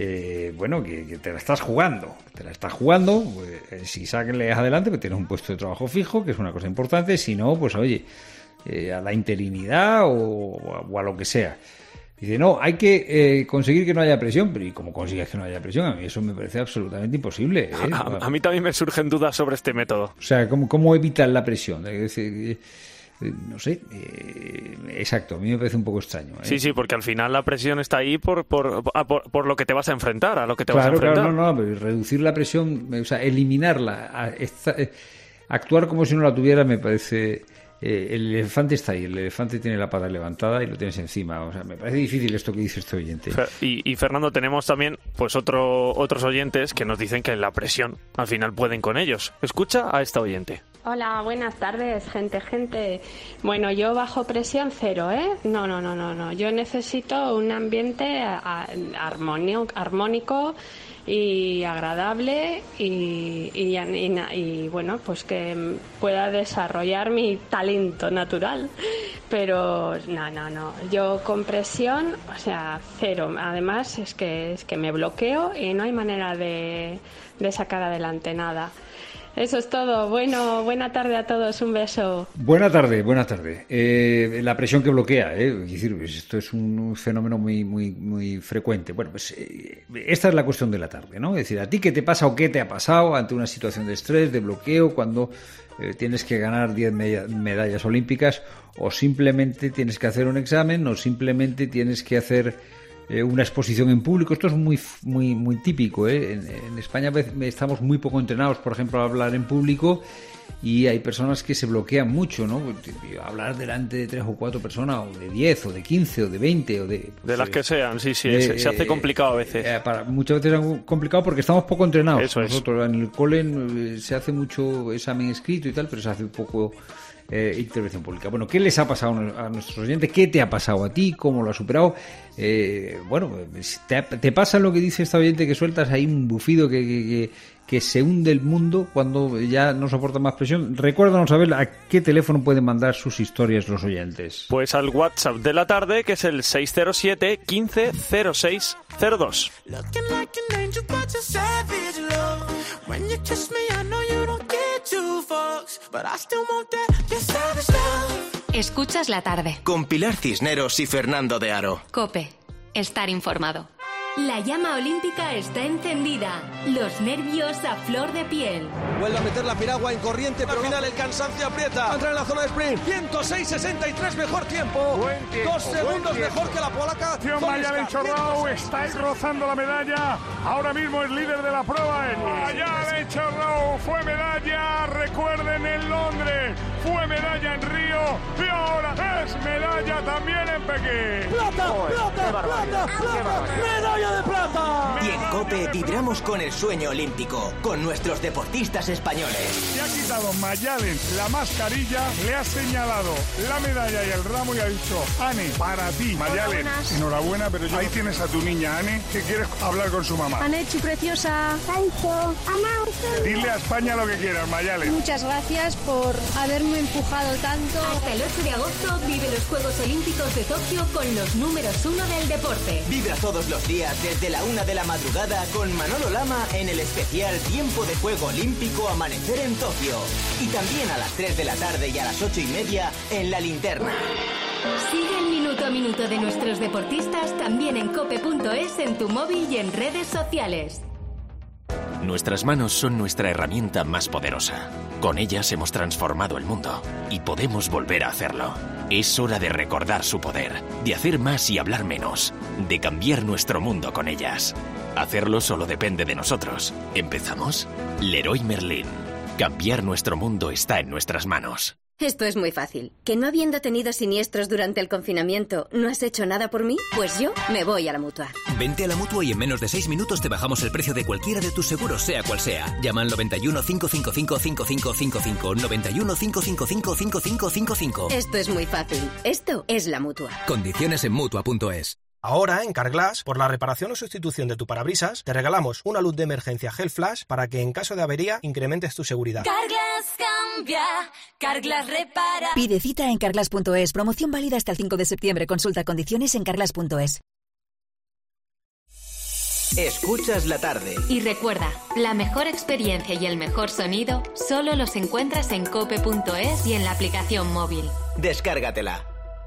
que te la estás jugando. Si lees adelante, pues tienes un puesto de trabajo fijo, que es una cosa importante. Si no, pues oye, a la interinidad o a lo que sea. Dice, no, hay que conseguir que no haya presión. Pero ¿y cómo consigues que no haya presión? A mí eso me parece absolutamente imposible. A mí también me surgen dudas sobre este método. O sea, ¿cómo evitar la presión? Es decir, no sé, exacto, a mí me parece un poco extraño. Sí, porque al final la presión está ahí por lo que te vas a enfrentar, a lo que te vas a enfrentar. Claro, pero reducir la presión, o sea, eliminarla, actuar como si no la tuviera, me parece... el elefante está ahí, el elefante tiene la pata levantada y lo tienes encima. O sea, me parece difícil esto que dice este oyente. Y Fernando, tenemos también pues otros oyentes que nos dicen que la presión al final pueden con ellos. Escucha a esta oyente. Hola, buenas tardes, gente. Bueno, yo bajo presión cero, ¿eh? No. Yo necesito un ambiente armónico y agradable y bueno, pues que pueda desarrollar mi talento natural. Pero no. Yo con presión, o sea, cero. Además es que me bloqueo y no hay manera de sacar adelante nada. Eso es todo. Bueno, buena tarde a todos. Un beso. Buena tarde. La presión que bloquea, es decir, esto es un fenómeno muy frecuente. Bueno, pues esta es la cuestión de la tarde, ¿no? Es decir, ¿a ti qué te pasa o qué te ha pasado ante una situación de estrés, de bloqueo, cuando tienes que ganar 10 medallas olímpicas, o simplemente tienes que hacer un examen, o simplemente tienes que hacer una exposición en público? Esto es muy típico, ¿eh? En España estamos muy poco entrenados, por ejemplo, a hablar en público, y hay personas que se bloquean mucho, ¿no? Hablar delante de 3 o 4 personas, o de 10, o de 15, o de 20, o de... De las que sean, sí, se hace complicado a veces. Muchas veces es complicado porque estamos poco entrenados. Eso nosotros en el cole se hace mucho examen escrito y tal, pero se hace poco intervención pública. Bueno, ¿qué les ha pasado a nuestros oyentes? ¿Qué te ha pasado a ti? ¿Cómo lo has superado? Bueno, ¿te pasa lo que dice esta oyente, que sueltas ahí un bufido que se hunde el mundo cuando ya no soporta más presión? Recuérdanos, Abel, ¿a qué teléfono pueden mandar sus historias los oyentes? Pues al WhatsApp de la tarde, que es el 607 15 06 02. Escuchas la tarde. Con Pilar Cisneros y Fernando de Aro. COPE. Estar informado. La llama olímpica está encendida. Los nervios a flor de piel. Vuelve a meter la piragua en corriente, pero al final el cansancio aprieta. Entra en la zona de sprint. 106.63, mejor tiempo. 2 segundos mejor que la polaca. Mayalen Chorrau está ahí rozando la medalla. Ahora mismo es líder de la prueba. Mayalen Chorrau fue medalla, recuerden, en Londres. Fue medalla en Río. Y ahora es medalla también en Pekín. ¡Plata! ¡Medalla de plata! Y en COPE vibramos con el sueño olímpico, con nuestros deportistas españoles. Se ha quitado Mayalen la mascarilla, le ha señalado la medalla y el ramo y ha dicho: Ane, para ti, Mayalen. Enhorabuena, pero ahí tienes a tu niña, Ane, que quieres hablar con su mamá. Anechu, preciosa. Dile a España lo que quieras, Mayalen. Muchas gracias por haberme empujado tanto. Hasta el 8 de agosto vive los Juegos Olímpicos de Tokio con los números 1 del deporte. Vibra todos los días desde la 1 de la madrugada con Manolo Lama en el especial Tiempo de Juego Olímpico Amanecer en Tokio. Y también a las 3 de la tarde y a las 8:30 en La Linterna. Sigue el minuto a minuto de nuestros deportistas también en cope.es, en tu móvil y en redes sociales. Nuestras manos son nuestra herramienta más poderosa. Con ellas hemos transformado el mundo y podemos volver a hacerlo. Es hora de recordar su poder, de hacer más y hablar menos, de cambiar nuestro mundo con ellas. Hacerlo solo depende de nosotros. ¿Empezamos? Leroy Merlin. Cambiar nuestro mundo está en nuestras manos. Esto es muy fácil. ¿Que no habiendo tenido siniestros durante el confinamiento no has hecho nada por mí? Pues yo me voy a la Mutua. Vente a la Mutua y en menos de 6 minutos te bajamos el precio de cualquiera de tus seguros, sea cual sea. Llama al 91 555 5555. 91 555 5555. Esto es muy fácil. Esto es la Mutua. Condiciones en Mutua.es. Ahora, en Carglass, por la reparación o sustitución de tu parabrisas, te regalamos una luz de emergencia Gel Flash para que en caso de avería incrementes tu seguridad. Carglass cambia, Carglass repara. Pide cita en Carglass.es. Promoción válida hasta el 5 de septiembre. Consulta condiciones en Carglass.es. Escuchas la tarde. Y recuerda, la mejor experiencia y el mejor sonido solo los encuentras en cope.es y en la aplicación móvil. Descárgatela.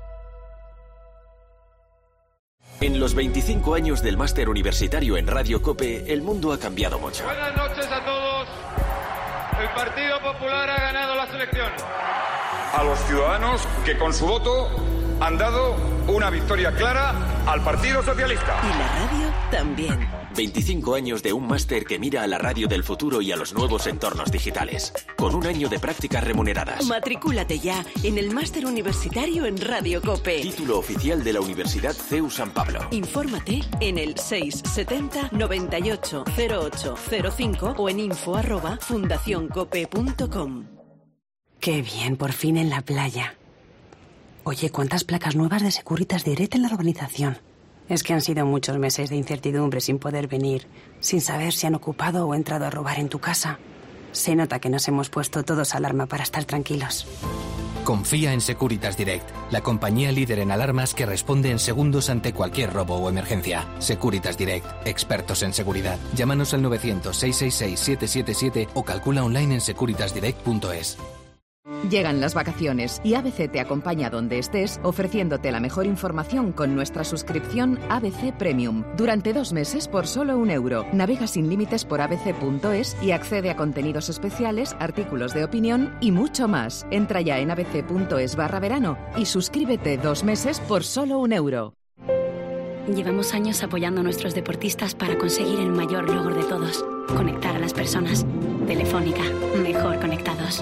En los 25 años del máster universitario en Radio COPE, el mundo ha cambiado mucho. Buenas noches a todos. El Partido Popular ha ganado las elecciones. A los ciudadanos que con su voto han dado una victoria clara al Partido Socialista. Y la radio también. 25 años de un máster que mira a la radio del futuro y a los nuevos entornos digitales. Con un año de prácticas remuneradas. Matricúlate ya en el máster universitario en Radio COPE. Título oficial de la Universidad CEU San Pablo. Infórmate en el 670 98 08 05 o en info@fundacioncope.com. Qué bien, por fin en la playa. Oye, ¿cuántas placas nuevas de Securitas Direct en la urbanización? Es que han sido muchos meses de incertidumbre sin poder venir, sin saber si han ocupado o entrado a robar en tu casa. Se nota que nos hemos puesto todos alarma para estar tranquilos. Confía en Securitas Direct, la compañía líder en alarmas que responde en segundos ante cualquier robo o emergencia. Securitas Direct, expertos en seguridad. Llámanos al 900-666-777 o calcula online en securitasdirect.es. Llegan las vacaciones y ABC te acompaña donde estés, ofreciéndote la mejor información con nuestra suscripción ABC Premium. Durante 2 meses por solo €1. Navega sin límites por abc.es y accede a contenidos especiales, artículos de opinión y mucho más. Entra ya en abc.es/verano y suscríbete 2 meses por solo €1. Llevamos años apoyando a nuestros deportistas para conseguir el mayor logro de todos, conectar a las personas. Telefónica, mejor conectados.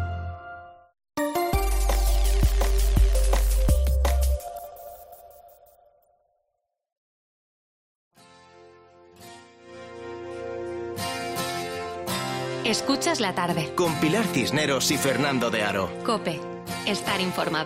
Escuchas la tarde. Con Pilar Cisneros y Fernando de Aro. COPE. Estar informado.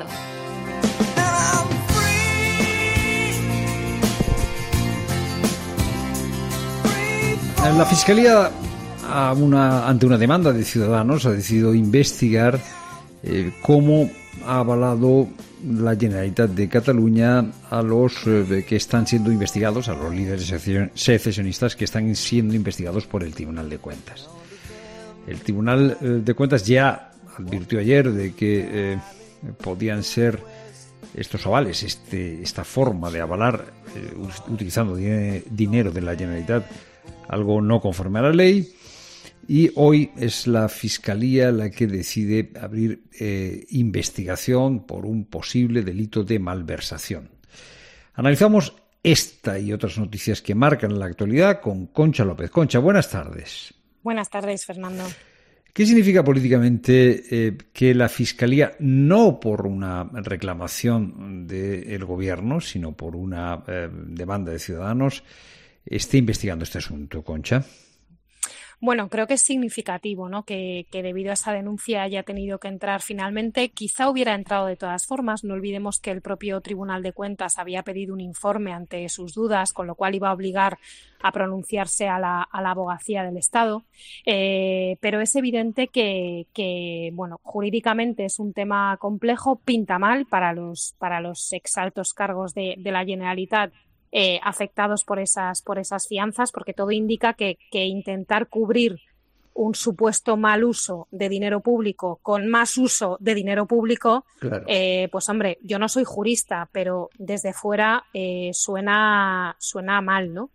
La Fiscalía, ante una demanda de ciudadanos, ha decidido investigar cómo ha avalado la Generalitat de Cataluña a los que están siendo investigados, a los líderes secesionistas que están siendo investigados por el Tribunal de Cuentas. El Tribunal de Cuentas ya advirtió ayer de que podían ser estos avales, esta forma de avalar utilizando dinero de la Generalitat, algo no conforme a la ley, y hoy es la Fiscalía la que decide abrir investigación por un posible delito de malversación. Analizamos esta y otras noticias que marcan la actualidad con Concha López. Concha, buenas tardes. Buenas tardes, Fernando. ¿Qué significa políticamente que la Fiscalía, no por una reclamación del Gobierno, sino por una demanda de ciudadanos, esté investigando este asunto, Concha? Bueno, creo que es significativo, ¿no? Que debido a esa denuncia haya tenido que entrar finalmente. Quizá hubiera entrado de todas formas. No olvidemos que el propio Tribunal de Cuentas había pedido un informe ante sus dudas, con lo cual iba a obligar a pronunciarse a la Abogacía del Estado. Pero es evidente que, bueno, jurídicamente es un tema complejo, pinta mal para los exaltos cargos de la Generalitat afectados por esas fianzas, porque todo indica que intentar cubrir un supuesto mal uso de dinero público con más uso de dinero público, claro. Pues hombre, yo no soy jurista, pero desde fuera suena mal, ¿no?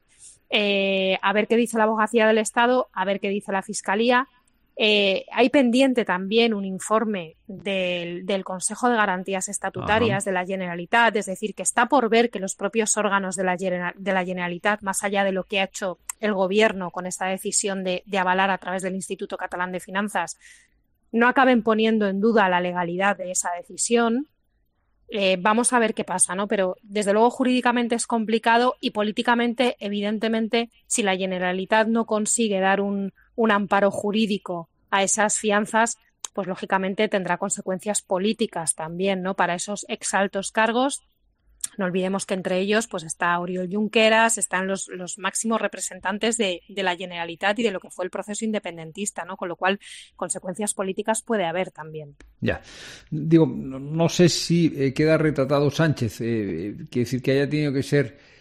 A ver qué dice la Abogacía del Estado, a ver qué dice la Fiscalía. Hay pendiente también un informe del Consejo de Garantías Estatutarias de la Generalitat, es decir, que está por ver que los propios órganos de la Generalitat, más allá de lo que ha hecho el Gobierno con esta decisión de avalar a través del Instituto Catalán de Finanzas, no acaben poniendo en duda la legalidad de esa decisión. Vamos a ver qué pasa, ¿no? Pero desde luego jurídicamente es complicado y políticamente, evidentemente, si la Generalitat no consigue dar un amparo jurídico a esas fianzas, pues lógicamente tendrá consecuencias políticas también, ¿no? Para esos exaltos cargos. No olvidemos que entre ellos pues está Oriol Junqueras, están los máximos representantes de la Generalitat y de lo que fue el proceso independentista, ¿no? Con lo cual, consecuencias políticas puede haber también. Ya. Digo, no sé si queda retratado Sánchez. Quiere decir que haya tenido que ser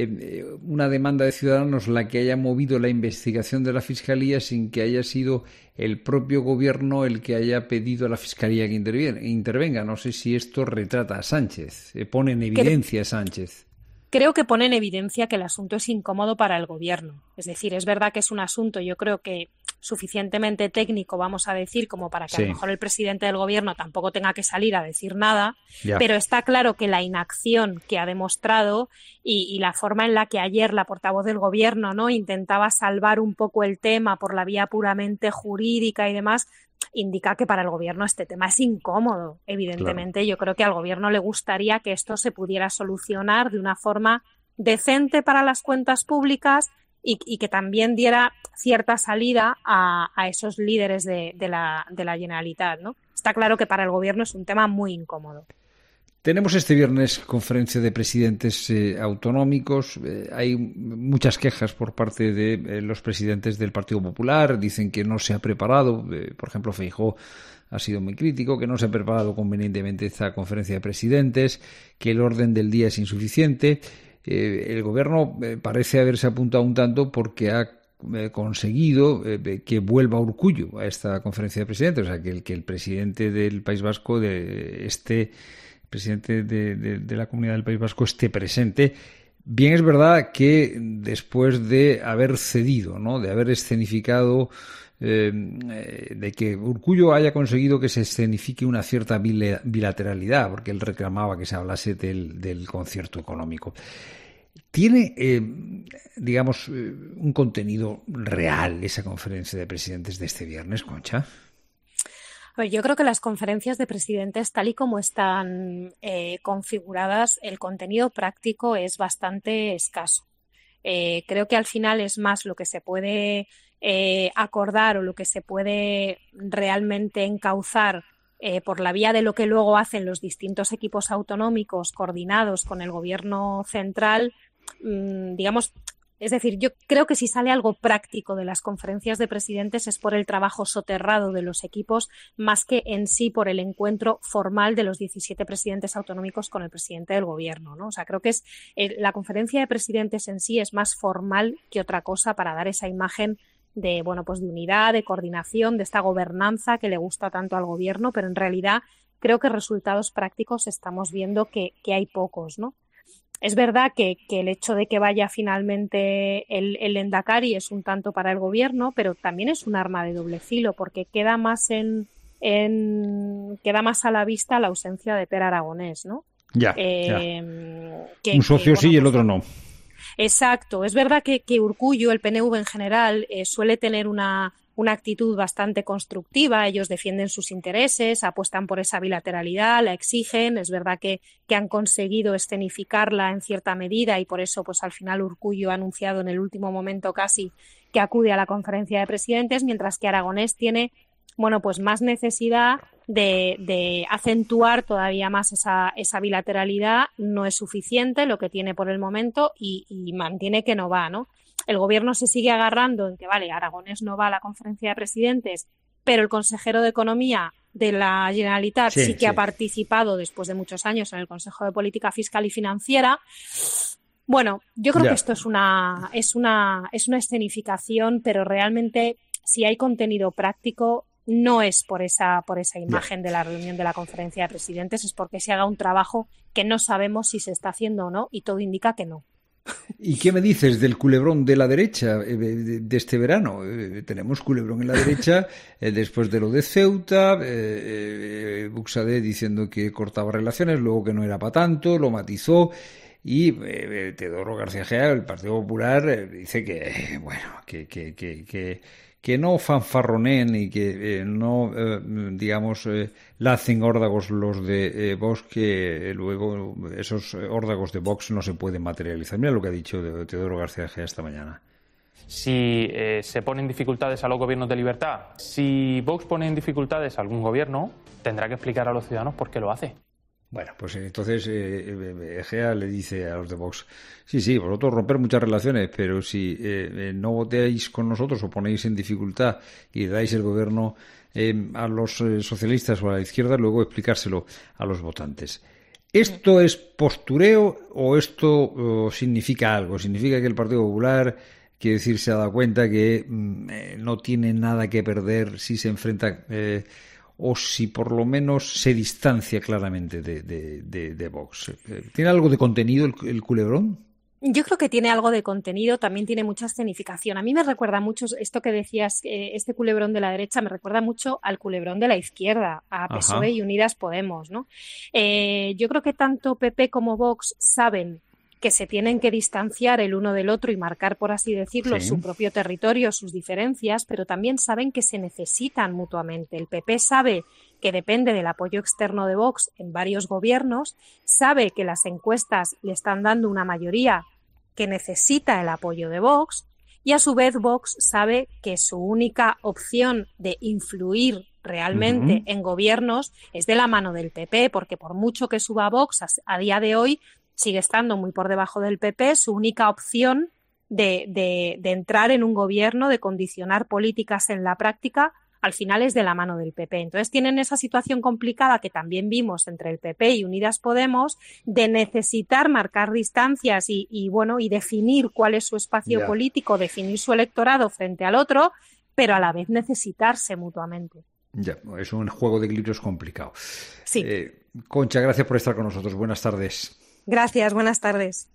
una demanda de ciudadanos la que haya movido la investigación de la Fiscalía sin que haya sido el propio Gobierno el que haya pedido a la Fiscalía que intervenga. No sé si esto retrata a Sánchez, pone en evidencia a Sánchez. Creo que pone en evidencia que el asunto es incómodo para el Gobierno. Es decir, es verdad que es un asunto, yo creo que suficientemente técnico, vamos a decir, como para que a lo mejor el presidente del Gobierno tampoco tenga que salir a decir nada, pero está claro que la inacción que ha demostrado y la forma en la que ayer la portavoz del Gobierno, ¿no?, intentaba salvar un poco el tema por la vía puramente jurídica y demás, indica que para el Gobierno este tema es incómodo. Evidentemente, claro. Yo creo que al Gobierno le gustaría que esto se pudiera solucionar de una forma decente para las cuentas públicas y que también diera cierta salida a esos líderes de la Generalitat, ¿no? Está claro que para el Gobierno es un tema muy incómodo. Tenemos este viernes conferencia de presidentes autonómicos. Hay muchas quejas por parte de los presidentes del Partido Popular. Dicen que no se ha preparado. Por ejemplo, Feijóo ha sido muy crítico, que no se ha preparado convenientemente esta conferencia de presidentes, que el orden del día es insuficiente. El Gobierno parece haberse apuntado un tanto porque ha conseguido que vuelva Urkullu a esta conferencia de presidentes. O sea, que el presidente del País Vasco presidente de la Comunidad del País Vasco esté presente. Bien, es verdad que después de haber cedido, ¿no?, de haber escenificado, de que Urkullu haya conseguido que se escenifique una cierta bilateralidad, porque él reclamaba que se hablase del concierto económico. ¿Tiene digamos, un contenido real esa conferencia de presidentes de este viernes, Concha? Yo creo que las conferencias de presidentes, tal y como están configuradas, el contenido práctico es bastante escaso. Creo que al final es más lo que se puede acordar o lo que se puede realmente encauzar por la vía de lo que luego hacen los distintos equipos autonómicos coordinados con el gobierno central, digamos. Es decir, yo creo que si sale algo práctico de las conferencias de presidentes es por el trabajo soterrado de los equipos más que en sí por el encuentro formal de los 17 presidentes autonómicos con el presidente del gobierno, ¿no? O sea, creo que la conferencia de presidentes en sí es más formal que otra cosa para dar esa imagen de, bueno, pues de unidad, de coordinación, de esta gobernanza que le gusta tanto al gobierno, pero en realidad creo que resultados prácticos estamos viendo que hay pocos, ¿no? Es verdad que el hecho de que vaya finalmente el Lehendakari es un tanto para el gobierno, pero también es un arma de doble filo, porque queda más queda más a la vista la ausencia de Pere Aragonés, ¿no? Ya. Un socio sí y el otro no. Exacto. Es verdad que Urkullu, el PNV en general, suele tener una actitud bastante constructiva. Ellos defienden sus intereses, apuestan por esa bilateralidad, la exigen. Es verdad que han conseguido escenificarla en cierta medida y por eso pues al final Urkullu ha anunciado en el último momento casi que acude a la conferencia de presidentes, mientras que Aragonés tiene, bueno, pues más necesidad de acentuar todavía más esa bilateralidad. No es suficiente lo que tiene por el momento y mantiene que no va, ¿no? El gobierno se sigue agarrando en que, vale, Aragonés no va a la conferencia de presidentes, pero el consejero de Economía de la Generalitat sí que ha participado después de muchos años en el Consejo de Política Fiscal y Financiera. Bueno, yo creo que esto es una escenificación, pero realmente si hay contenido práctico no es por esa imagen de la reunión de la conferencia de presidentes, es porque se haga un trabajo que no sabemos si se está haciendo o no y todo indica que no. ¿Y qué me dices del culebrón de la derecha de este verano? Tenemos culebrón en la derecha después de lo de Ceuta, Buxadé diciendo que cortaba relaciones, luego que no era para tanto, lo matizó, y Teodoro García Egea, el Partido Popular, dice que, bueno, que no fanfarroneen y que no, digamos, lacen órdagos los de Vox, que luego esos órdagos de Vox no se pueden materializar. Mira lo que ha dicho Teodoro García Egea esta mañana. Si se ponen dificultades a los gobiernos de libertad, si Vox pone en dificultades a algún gobierno, tendrá que explicar a los ciudadanos por qué lo hace. Bueno, pues entonces Egea le dice a los de Vox, sí, vosotros romper muchas relaciones, pero si no votéis con nosotros o ponéis en dificultad y dais el gobierno a los socialistas o a la izquierda, luego explicárselo a los votantes. ¿Esto es postureo o esto significa algo? ¿Significa que el Partido Popular, quiere decir, se ha dado cuenta que no tiene nada que perder si se enfrenta o si por lo menos se distancia claramente de Vox? ¿Tiene algo de contenido el culebrón? Yo creo que tiene algo de contenido, también tiene mucha escenificación. A mí me recuerda mucho esto que decías, este culebrón de la derecha me recuerda mucho al culebrón de la izquierda, a PSOE y Unidas Podemos, ¿no? Yo creo que tanto PP como Vox saben que se tienen que distanciar el uno del otro y marcar, por así decirlo, su propio territorio, sus diferencias, pero también saben que se necesitan mutuamente. El PP sabe que depende del apoyo externo de Vox en varios gobiernos, sabe que las encuestas le están dando una mayoría que necesita el apoyo de Vox, y a su vez Vox sabe que su única opción de influir realmente en gobiernos es de la mano del PP, porque por mucho que suba Vox a día de hoy, sigue estando muy por debajo del PP. Su única opción de entrar en un gobierno, de condicionar políticas en la práctica, al final es de la mano del PP. Entonces tienen esa situación complicada que también vimos entre el PP y Unidas Podemos, de necesitar marcar distancias y definir cuál es su espacio político, definir su electorado frente al otro, pero a la vez necesitarse mutuamente. Ya, es un juego de equilibrios complicado. Sí. Concha, gracias por estar con nosotros. Buenas tardes. Gracias, buenas tardes.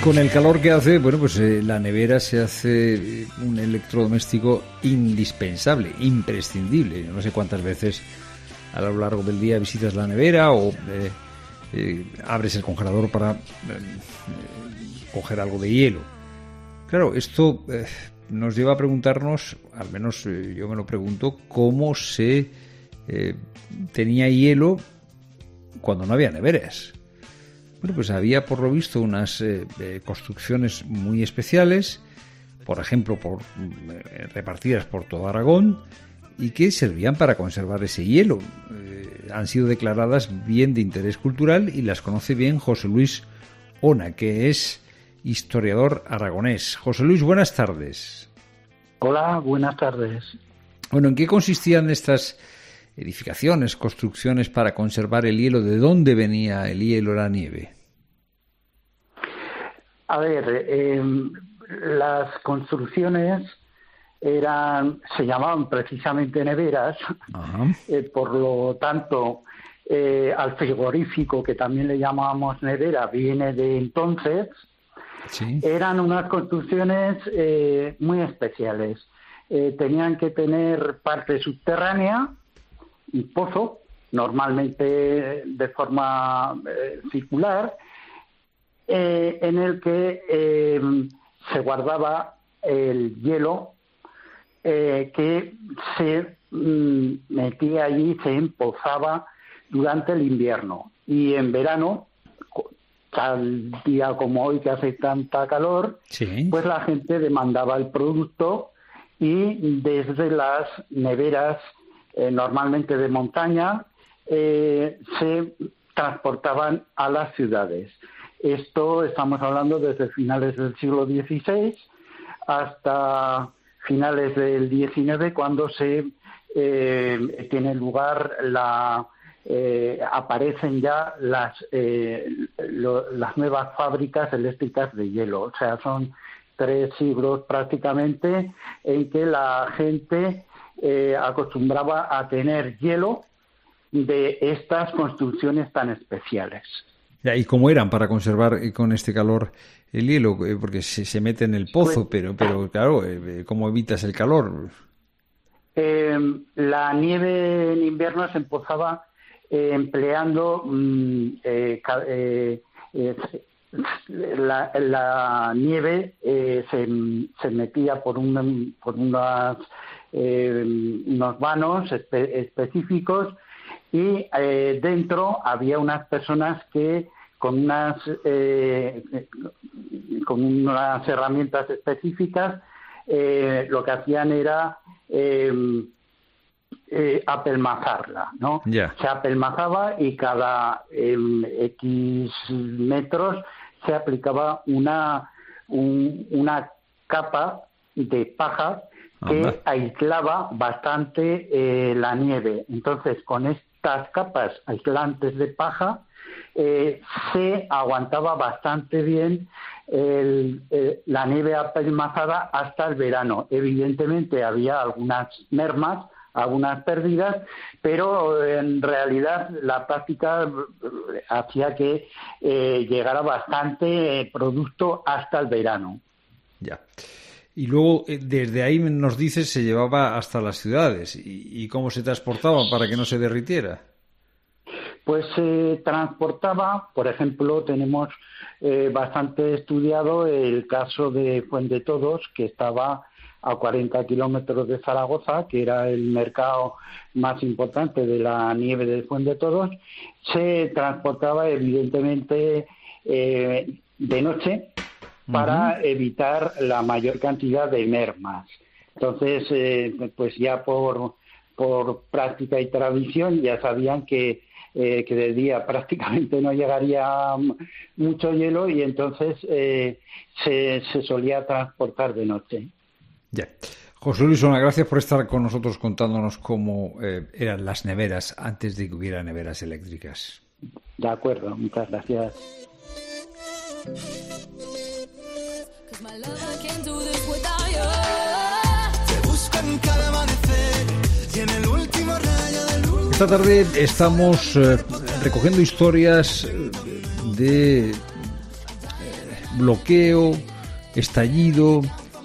Con el calor que hace, bueno, pues la nevera se hace un electrodoméstico indispensable, imprescindible. No sé cuántas veces a lo largo del día visitas la nevera o abres el congelador para coger algo de hielo. Claro, esto nos lleva a preguntarnos, al menos yo me lo pregunto, cómo se tenía hielo cuando no había neveras. Bueno, pues había por lo visto unas construcciones muy especiales, por ejemplo, repartidas por todo Aragón, y que servían para conservar ese hielo. Han sido declaradas bien de interés cultural y las conoce bien José Luis Ona, que es historiador aragonés. José Luis, buenas tardes. Hola, buenas tardes. Bueno, ¿en qué consistían estas edificaciones, construcciones para conservar el hielo? ¿De dónde venía el hielo, la nieve? A ver, las construcciones se llamaban precisamente neveras, por lo tanto, al frigorífico, que también le llamábamos nevera, viene de entonces. Sí. Eran unas construcciones muy especiales. Tenían que tener parte subterránea, un pozo, normalmente de forma circular, en el que se guardaba el hielo que se metía allí, se empozaba durante el invierno. Y en verano, tal día como hoy que hace tanta calor, sí, pues la gente demandaba el producto y desde las neveras, normalmente de montaña, se transportaban a las ciudades. Esto estamos hablando desde finales del siglo XVI hasta finales del XIX, cuando tiene lugar aparecen ya las nuevas fábricas eléctricas de hielo. O sea, son 3 siglos prácticamente en que la gente acostumbraba a tener hielo de estas construcciones tan especiales. ¿Y cómo eran para conservar con este calor el hielo? Porque se mete en el pozo, pero claro, ¿cómo evitas el calor? La nieve en invierno se empozaba empleando la nieve se metía por unos vanos específicos y dentro había unas personas que con unas herramientas específicas lo que hacían era apelmazarla, ¿no? Yeah. Se apelmazaba y cada X metros se aplicaba una capa de paja que aislaba bastante la nieve. Entonces, con estas capas aislantes de paja se aguantaba bastante bien la nieve apelmazada hasta el verano. Evidentemente había algunas mermas, algunas pérdidas, pero en realidad la práctica hacía que llegara bastante producto hasta el verano. Ya. Y luego, desde ahí nos dices, se llevaba hasta las ciudades. ¿Y cómo se transportaba para que no se derritiera? Pues se transportaba, por ejemplo, tenemos bastante estudiado el caso de Fuendetodos, que estaba a 40 kilómetros de Zaragoza, que era el mercado más importante de la nieve de Fuendetodos. Se transportaba evidentemente de noche para evitar la mayor cantidad de mermas. Entonces, pues ya por práctica y tradición ya sabían que de día prácticamente no llegaría mucho hielo y entonces se solía transportar de noche. Ya. José Luis Ona, gracias por estar con nosotros contándonos cómo eran las neveras antes de que hubiera neveras eléctricas. De acuerdo, muchas gracias. Esta tarde estamos recogiendo historias de bloqueo, estallido,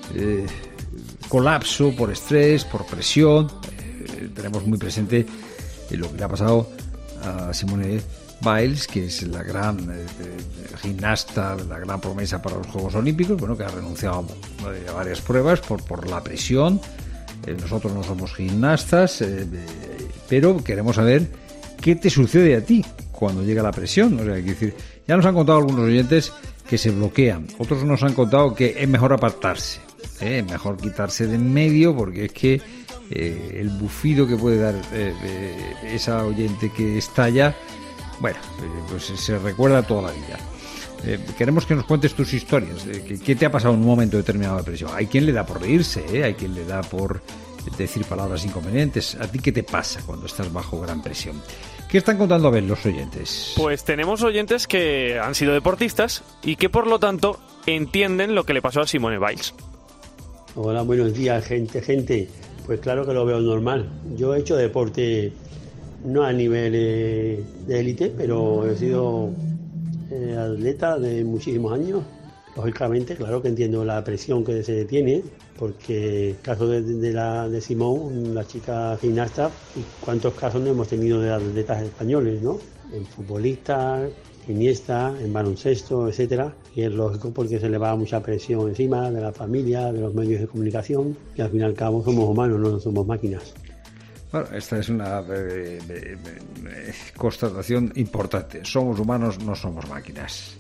colapso por estrés, por presión. Tenemos muy presente lo que le ha pasado a Simone Biles, que es la gran gimnasta, la gran promesa para los Juegos Olímpicos, bueno, que ha renunciado a varias pruebas por la presión. Nosotros no somos gimnastas, pero queremos saber qué te sucede a ti cuando llega la presión. O sea, hay que decir, ya nos han contado algunos oyentes que se bloquean, otros nos han contado que es mejor apartarse, mejor quitarse de en medio, porque es que el bufido que puede dar esa oyente que estalla, bueno, pues se recuerda toda la vida. Queremos que nos cuentes tus historias. ¿Qué te ha pasado en un momento determinado de presión? Hay quien le da por reírse, hay quien le da por decir palabras inconvenientes. ¿A ti qué te pasa cuando estás bajo gran presión? ¿Qué están contando a ver los oyentes? Pues tenemos oyentes que han sido deportistas y que por lo tanto entienden lo que le pasó a Simone Biles. Hola, buenos días, gente. Pues claro que lo veo normal. Yo he hecho deporte no a nivel de élite, pero he sido atleta de muchísimos años. Lógicamente, claro que entiendo la presión que se tiene, porque el caso de Simone, la chica gimnasta, y cuántos casos no hemos tenido de atletas españoles, ¿no? En futbolistas, gimnastas, en baloncesto, etcétera. Y es lógico porque se le va mucha presión encima de la familia, de los medios de comunicación, y al fin y al cabo somos humanos, no somos máquinas. Bueno, esta es una constatación importante. Somos humanos, no somos máquinas.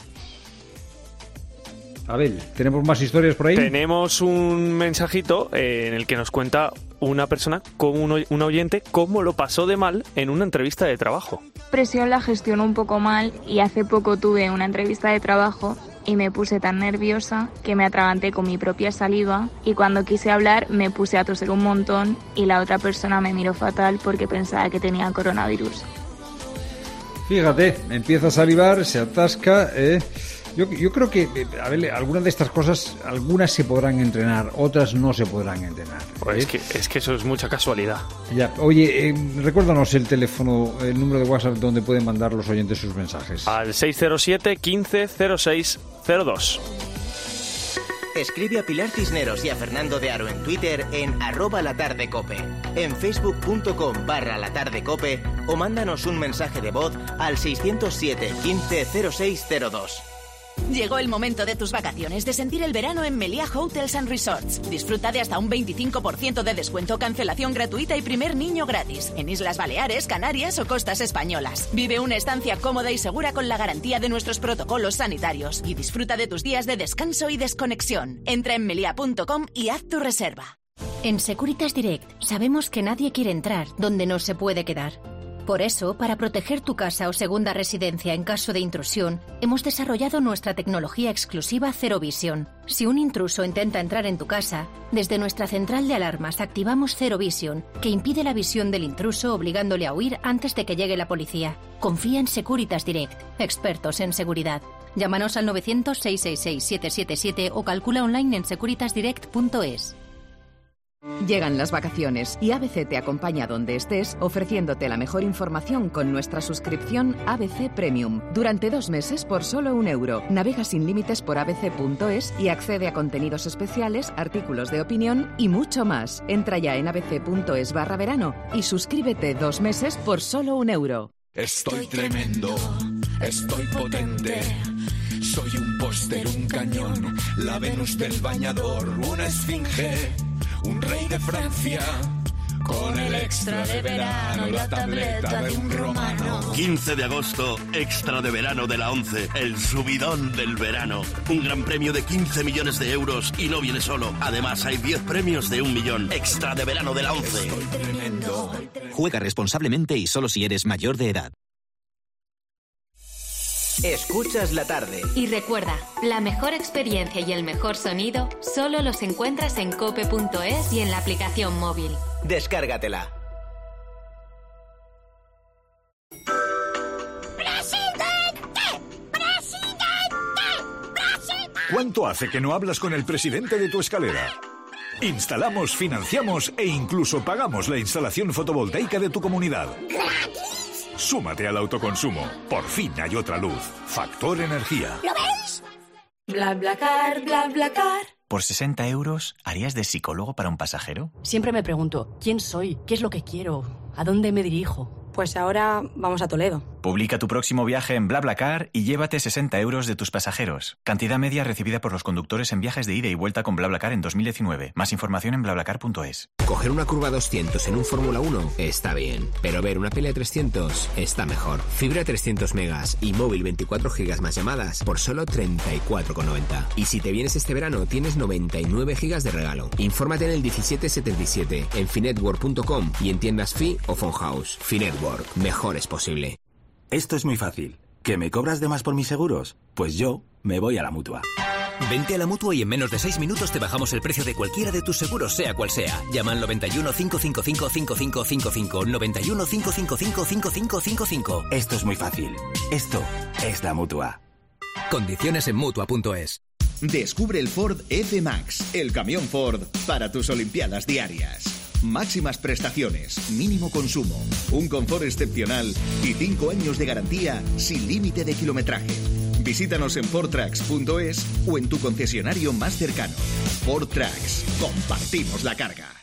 Abel, ¿tenemos más historias por ahí? Tenemos un mensajito en el que nos cuenta una persona, un oyente, cómo lo pasó de mal en una entrevista de trabajo. Presión la gestiono un poco mal y hace poco tuve una entrevista de trabajo y me puse tan nerviosa que me atraganté con mi propia saliva y cuando quise hablar me puse a toser un montón y la otra persona me miró fatal porque pensaba que tenía coronavirus. Fíjate, empieza a salivar, se atasca. Yo creo que, a ver, algunas de estas cosas, algunas se podrán entrenar, otras no se podrán entrenar. Pues es que eso es mucha casualidad. Ya, oye, recuérdanos el teléfono, el número de WhatsApp donde pueden mandar los oyentes sus mensajes. Al 607 15 06 02. Escribe a Pilar Cisneros y a Fernando de Aro en Twitter en @latardecope, en facebook.com/latardecope o mándanos un mensaje de voz al 607 15 06 02. Llegó el momento de tus vacaciones, de sentir el verano en Meliá Hotels & Resorts. Disfruta de hasta un 25% de descuento, cancelación gratuita y primer niño gratis. En Islas Baleares, Canarias o costas españolas. Vive una estancia cómoda y segura con la garantía de nuestros protocolos sanitarios. Y disfruta de tus días de descanso y desconexión. Entra en melia.com y haz tu reserva. En Securitas Direct sabemos que nadie quiere entrar donde no se puede quedar. Por eso, para proteger tu casa o segunda residencia en caso de intrusión, hemos desarrollado nuestra tecnología exclusiva Zero Vision. Si un intruso intenta entrar en tu casa, desde nuestra central de alarmas activamos Zero Vision, que impide la visión del intruso obligándole a huir antes de que llegue la policía. Confía en Securitas Direct, expertos en seguridad. Llámanos al 900-666-777 o calcula online en securitasdirect.es. Llegan las vacaciones y ABC te acompaña donde estés, ofreciéndote la mejor información con nuestra suscripción ABC Premium. Durante 2 meses por solo €1. Navega sin límites por abc.es y accede a contenidos especiales, artículos de opinión y mucho más. Entra ya en abc.es/verano y suscríbete 2 meses por solo €1. Estoy tremendo, estoy potente. Soy un póster, un cañón, la Venus del bañador, una esfinge, un rey de Francia, con el extra de verano, la tableta de un romano. 15 de agosto, extra de verano de la 11, el subidón del verano. Un gran premio de 15 millones de euros y no viene solo. Además hay 10 premios de 1 millón. Extra de verano de la 11. Estoy tremendo. Juega responsablemente y solo si eres mayor de edad. Escuchas la tarde. Y recuerda, la mejor experiencia y el mejor sonido solo los encuentras en cope.es y en la aplicación móvil. Descárgatela. ¿Cuánto hace que no hablas con el presidente de tu escalera? Instalamos, financiamos e incluso pagamos la instalación fotovoltaica de tu comunidad. Súmate al autoconsumo. Por fin hay otra luz. Factor Energía. ¿Lo veis? BlaBlaCar, BlaBlaCar. ¿Por 60 euros harías de psicólogo para un pasajero? Siempre me pregunto, ¿quién soy? ¿Qué es lo que quiero? ¿A dónde me dirijo? Pues ahora vamos a Toledo. Publica tu próximo viaje en BlaBlaCar y llévate 60 euros de tus pasajeros. Cantidad media recibida por los conductores en viajes de ida y vuelta con BlaBlaCar en 2019. Más información en BlaBlaCar.es. Coger una curva 200 en un Fórmula 1 está bien, pero ver una pelea 300 está mejor. Fibra 300 megas y móvil 24 gigas más llamadas por solo 34,90. Y si te vienes este verano tienes 99 gigas de regalo. Infórmate en el 1777, en finetwork.com y en tiendas Fi o Phone House. Finetwork, mejor es posible. Esto es muy fácil. ¿Que me cobras de más por mis seguros? Pues yo me voy a la Mutua. Vente a la Mutua y en menos de 6 minutos te bajamos el precio de cualquiera de tus seguros, sea cual sea. Llama al 91 555 5555. 91 555 5555. Esto es muy fácil. Esto es la Mutua. Condiciones en Mutua.es. Descubre el Ford F-Max, el camión Ford para tus olimpiadas diarias. Máximas prestaciones, mínimo consumo, un confort excepcional y 5 años de garantía sin límite de kilometraje. Visítanos en fordtrucks.es o en tu concesionario más cercano. Ford Trucks, compartimos la carga.